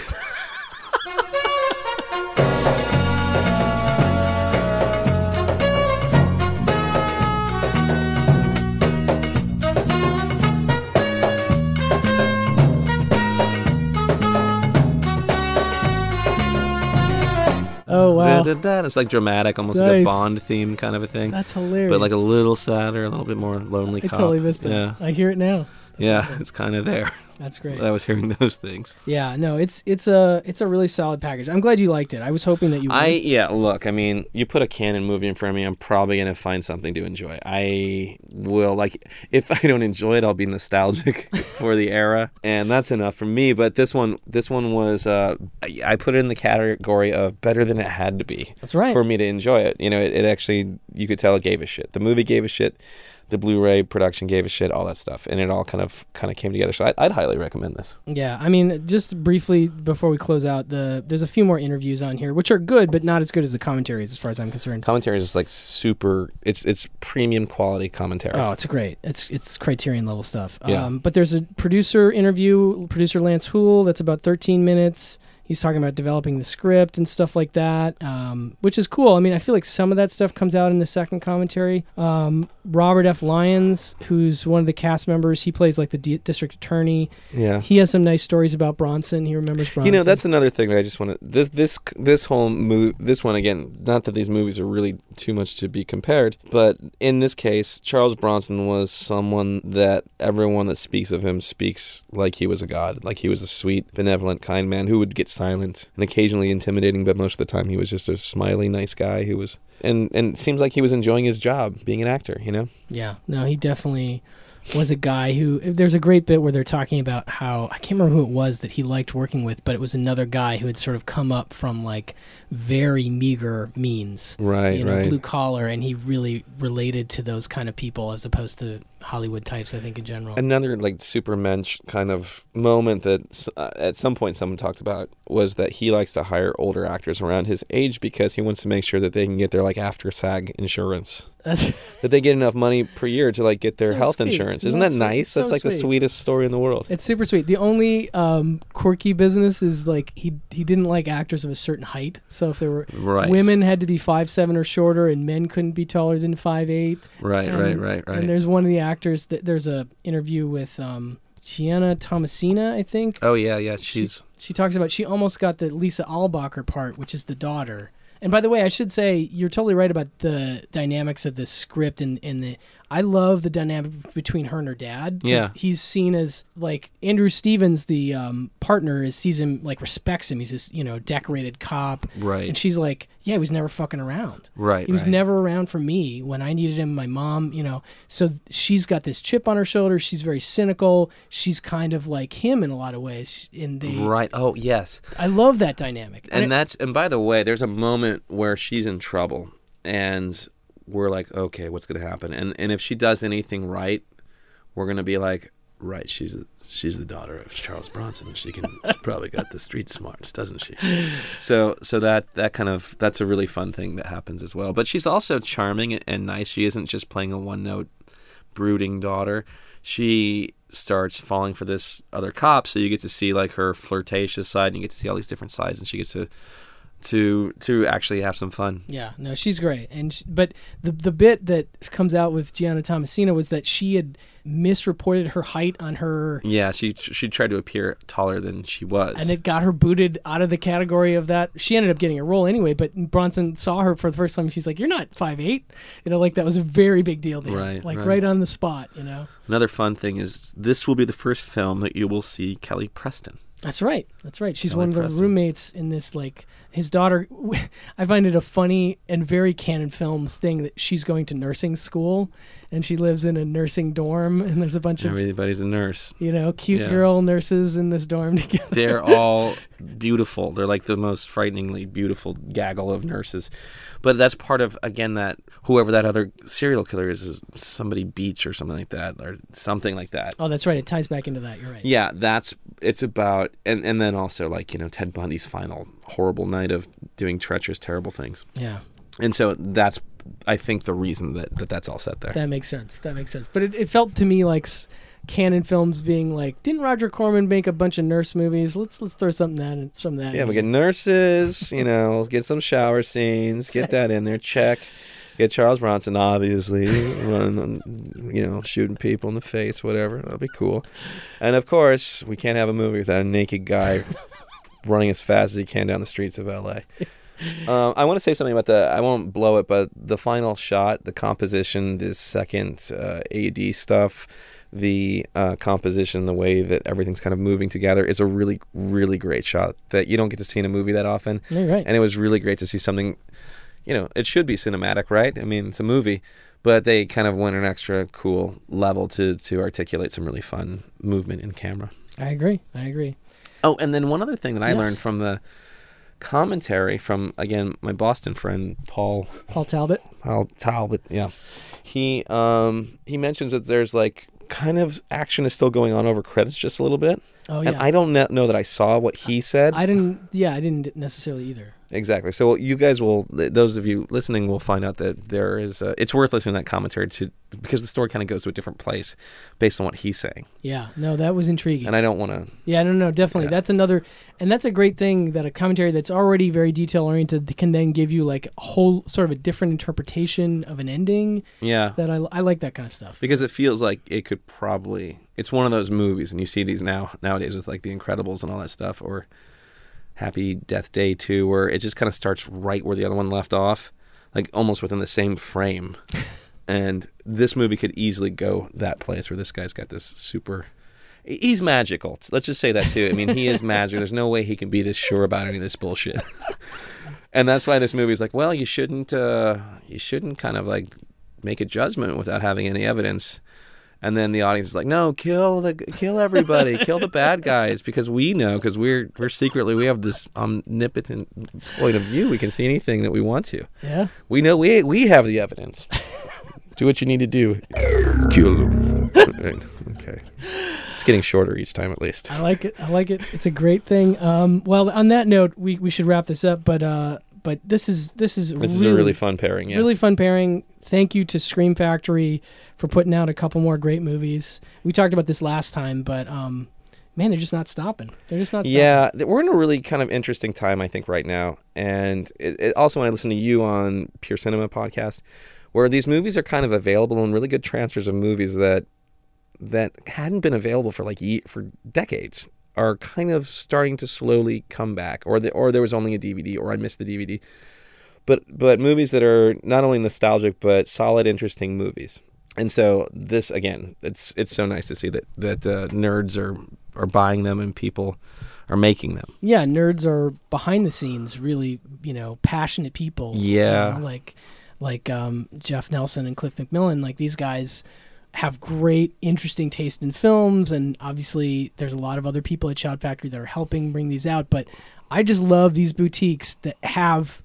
Oh, wow. Da-da-da. It's like dramatic, almost like Nice. a Bond theme kind of a thing. That's hilarious. But like a little sadder, a little bit more lonely I cop. totally missed it. Yeah, I hear it now. yeah, it's kind of there. That's great. I was hearing those things. Yeah, no, it's it's a it's a really solid package. I'm glad you liked it. I was hoping that you would. I yeah, look, I mean, you put a Canon movie in front of me, I'm probably gonna find something to enjoy. I will, like, if I don't enjoy it, I'll be nostalgic for the era, and that's enough for me. But this one, this one was, uh, I, I put it in the category of better than it had to be. That's right. For me to enjoy it, you know, it, it actually, you could tell it gave a shit. The movie gave a shit. The Blu-ray production gave a shit, all that stuff, and it all kind of kind of came together. So I'd, I'd highly recommend this. Yeah, I mean, just briefly before we close out, the there's a few more interviews on here, which are good, but not as good as the commentaries, as far as I'm concerned. Commentary is just like super. It's it's premium quality commentary. Oh, it's great. It's it's Criterion level stuff. Yeah. Um, but there's a producer interview, producer Lance Hool, that's about thirteen minutes. He's talking about developing the script and stuff like that, um, which is cool. I mean, I feel like some of that stuff comes out in the second commentary. Um, Robert F. Lyons, who's one of the cast members, he plays like the D- district attorney. Yeah. He has some nice stories about Bronson. He remembers Bronson. You know, that's another thing that I just want to this this this whole move. This one again. Not that these movies are really too much to be compared, but in this case, Charles Bronson was someone that everyone that speaks of him speaks like he was a god, like he was a sweet, benevolent, kind man who would get silent and occasionally intimidating, but most of the time he was just a smiley, nice guy who was, and and it seems like he was enjoying his job being an actor, you know? Yeah, no, he definitely was a guy who, there's a great bit where they're talking about how, I can't remember who it was that he liked working with, but it was another guy who had sort of come up from like very meager means. Right, you know, right. blue collar, and he really related to those kind of people as opposed to Hollywood types, I think, in general. Another like super mensch kind of moment that uh, at some point someone talked about was that he likes to hire older actors around his age because he wants to make sure that they can get their like after SAG insurance. That's that they get enough money per year to like get their So health sweet. insurance. Isn't That's that nice? so That's like the sweet. sweetest story in the world. It's super sweet. The only um, quirky business is like he he didn't like actors of a certain height. So if there were Right. women had to be five seven or shorter, and men couldn't be taller than five eight. Right, and, right, right, right. And there's one of the actors that there's a interview with um, Gianna Thomasina, I think. Oh yeah, yeah. She's She, she talks about she almost got the Lisa Albacher part, which is the daughter. And by the way, I should say you're totally right about the dynamics of the script and, and the. I love the dynamic between her and her dad. 'Cause Yeah. he's seen as like Andrew Stevens, the um, partner, is sees him like respects him. He's this you know decorated cop, Right. And she's like, yeah, he was never fucking around. Right, He was right. never around for me when I needed him. My mom, you know. So she's got this chip on her shoulder. She's very cynical. She's kind of like him in a lot of ways. And they right. Oh yes. I love that dynamic. And it- that's and by the way, there's a moment where she's in trouble, and we're like, okay, what's gonna happen? And and if she does anything right, we're gonna be like, right, she's a, she's the daughter of Charles Bronson. She can she's probably got the street smarts, doesn't she? So so that that kind of that's a really fun thing that happens as well. But she's also charming and nice. She isn't just playing a one note brooding daughter. She starts falling for this other cop, so you get to see like her flirtatious side, and you get to see all these different sides, and she gets to to to actually have some fun. Yeah, no, she's great. And she, but the the bit that comes out with Gianna Tomasino was that she had misreported her height on her. Yeah, she she tried to appear taller than she was, and it got her booted out of the category of that. She ended up getting a role anyway, but Bronson saw her for the first time. She's like, "You're not five eight," you know, like that was a very big deal to him. Right, like right. right on the spot, you know. Another fun thing is this will be the first film that you will see Kelly Preston. That's right. That's right. She's Kelly one of the Preston. roommates in this, like, his daughter. I find it a funny and very Canon Films thing that she's going to nursing school and she lives in a nursing dorm and there's a bunch of, Everybody's a nurse. you know, cute Yeah. girl nurses in this dorm together. They're all beautiful. They're like the most frighteningly beautiful gaggle of nurses. But that's part of, again, that whoever that other serial killer is, is somebody Beach or something like that, or something like that. Oh, that's right. It ties back into that. You're right. Yeah, that's, it's about, and, and then also like, you know, Ted Bundy's final horrible night of doing treacherous, terrible things. Yeah. And so that's, I think, the reason that, that that's all set there. That makes sense. That makes sense. But it, it felt to me like s- Canon Films being like, didn't Roger Corman make a bunch of nurse movies? Let's let's throw something that and some of that. Yeah, in. we get nurses, you know, get some shower scenes, get that in there, check. Get Charles Bronson, obviously, running, you know, shooting people in the face, whatever. That'll be cool. And of course, we can't have a movie without a naked guy running as fast as he can down the streets of L A. Um, I want to say something about the, I won't blow it, but the final shot, the composition, this second uh, A D stuff, the uh, composition, the way that everything's kind of moving together is a really, really great shot that you don't get to see in a movie that often. You're right. And it was really great to see something, you know, it should be cinematic, right? I mean, it's a movie, but they kind of went an extra cool level to, to articulate some really fun movement in camera. I agree. I agree. Oh, and then one other thing that I Yes. learned from the commentary from, again, my Boston friend, Paul. Paul Talbot. Paul Talbot, yeah. He um he mentions that there's like kind of action is still going on over credits just a little bit. Oh, And yeah. I don't kn- know that I saw what he said. I didn't. Yeah, I didn't necessarily either. Exactly. So you guys will, th- those of you listening will find out that there is, uh, it's worth listening to that commentary to, because the story kind of goes to a different place based on what he's saying. Yeah. No, that was intriguing. And I don't want to. Yeah, no, no, definitely. Yeah. That's another, and that's a great thing that a commentary that's already very detail oriented can then give you like a whole sort of a different interpretation of an ending. Yeah. That I, I like that kind of stuff. Because it feels like it could probably, it's one of those movies, and you see these now nowadays with like The Incredibles and all that stuff, or Happy Death Day two, where it just kind of starts right where the other one left off, like almost within the same frame. And this movie could easily go that place where this guy's got this super, he's magical. Let's just say that too. I mean, he is magical. There's no way he can be this sure about any of this bullshit. And that's why this movie's like, well, you shouldn't, uh, you shouldn't kind of like make a judgment without having any evidence. And then the audience is like, no, kill the, kill everybody, kill the bad guys, because we know, because we're we're secretly, we have this omnipotent point of view. We can see anything that we want to. Yeah. We know we we have the evidence. Do what you need to do. Kill them. Okay. It's getting shorter each time, at least. I like it. I like it. It's a great thing. Um, well, on that note, we, we should wrap this up. But uh, but this is this is This really, is a really fun pairing. Yeah. Really fun pairing. Thank you to Scream Factory for putting out a couple more great movies. We talked about this last time, but um, man, they're just not stopping. They're just not stopping. Yeah, th- we're in a really kind of interesting time, I think, right now. And it, it, also when I listen to you on Pure Cinema podcast, where these movies are kind of available and really good transfers of movies that that hadn't been available for like ye- for decades are kind of starting to slowly come back, or the, or there was only a D V D, or I missed the D V D. But but movies that are not only nostalgic but solid, interesting movies. And so this, again, it's it's so nice to see that that uh, nerds are are buying them and people are making them. Yeah, nerds are behind the scenes, really, you know, passionate people. Yeah. You know, like like um, Jeff Nelson and Cliff McMillan. Like these guys have great, interesting taste in films, and obviously there's a lot of other people at Shout Factory that are helping bring these out. But I just love these boutiques that have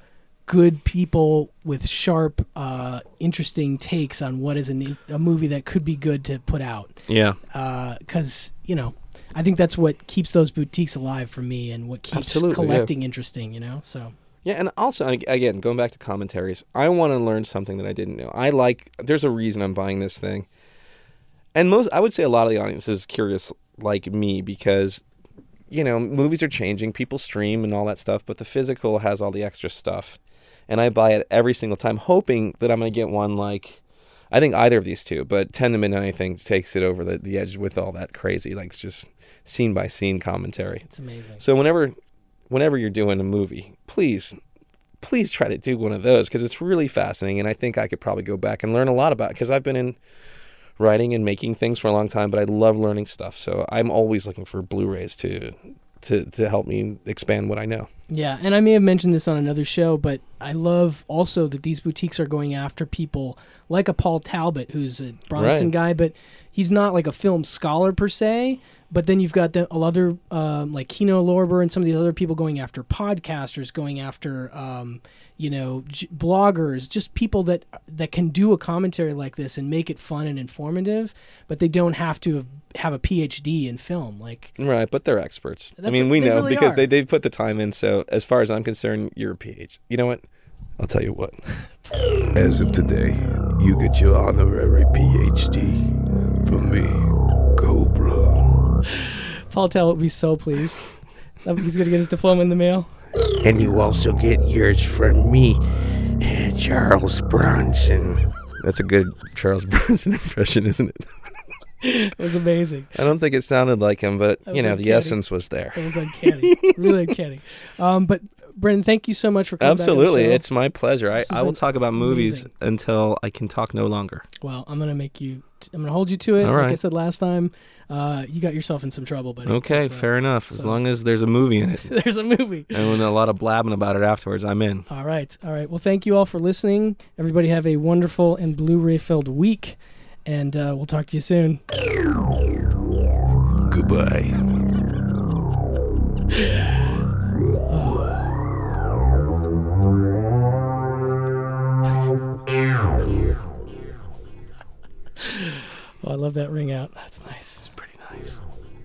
good people with sharp, uh, interesting takes on what is an, a movie that could be good to put out. Yeah. Because, uh, you know, I think that's what keeps those boutiques alive for me and what keeps Absolutely, collecting yeah. interesting, you know? So. Yeah, and also, again, going back to commentaries, I want to learn something that I didn't know. I like, there's a reason I'm buying this thing. And most, I would say a lot of the audience is curious like me because, you know, movies are changing, people stream and all that stuff, but the physical has all the extra stuff. And I buy it every single time, hoping that I'm going to get one like, I think either of these two, but ten to Midnight, I think, takes it over the, the edge with all that crazy, like, just scene-by-scene commentary. It's amazing. So whenever whenever you're doing a movie, please, please try to do one of those, because it's really fascinating, and I think I could probably go back and learn a lot about it, because I've been in writing and making things for a long time, but I love learning stuff, so I'm always looking for Blu-rays to to to help me expand what I know. Yeah, and I may have mentioned this on another show, but I love also that these boutiques are going after people like a Paul Talbot, who's a Bronson Right. guy, but he's not like a film scholar per se. But then you've got the other, um, like Kino Lorber and some of the other people going after podcasters, going after, um, you know, j- bloggers, just people that that can do a commentary like this and make it fun and informative, but they don't have to have, have a P H D in film. Like, Right, but they're experts. I That's mean, what we they know really because are. they they put the time in. So as far as I'm concerned, you're a P H. You know what? I'll tell you what. As of today, you get your honorary P H D from me, Cobra. Paul Talbot would be so pleased. He's going to get his diploma in the mail. And you also get yours from me, uh, Charles Bronson. That's a good Charles Bronson impression, isn't it? It was amazing. I don't think it sounded like him, but, That you was know, uncanny. the essence was there. It was uncanny. Really uncanny. Um, but, Brendan, thank you so much for coming Absolutely. back on the show. It's my pleasure. I, This has I will been talk about movies amazing. until I can talk no longer. Well, I'm going to make you, I'm going to hold you to it. All Like I right. said last time, uh, you got yourself in some trouble, buddy. Okay, So- fair enough. As so- long as there's a movie in it. There's a movie. And when a lot of blabbing about it afterwards, I'm in. All right. All right. Well, thank you all for listening. Everybody have a wonderful and Blu-ray filled week, and uh, we'll talk to you soon. Goodbye. Oh, I love that ring out. That's nice. It's pretty nice.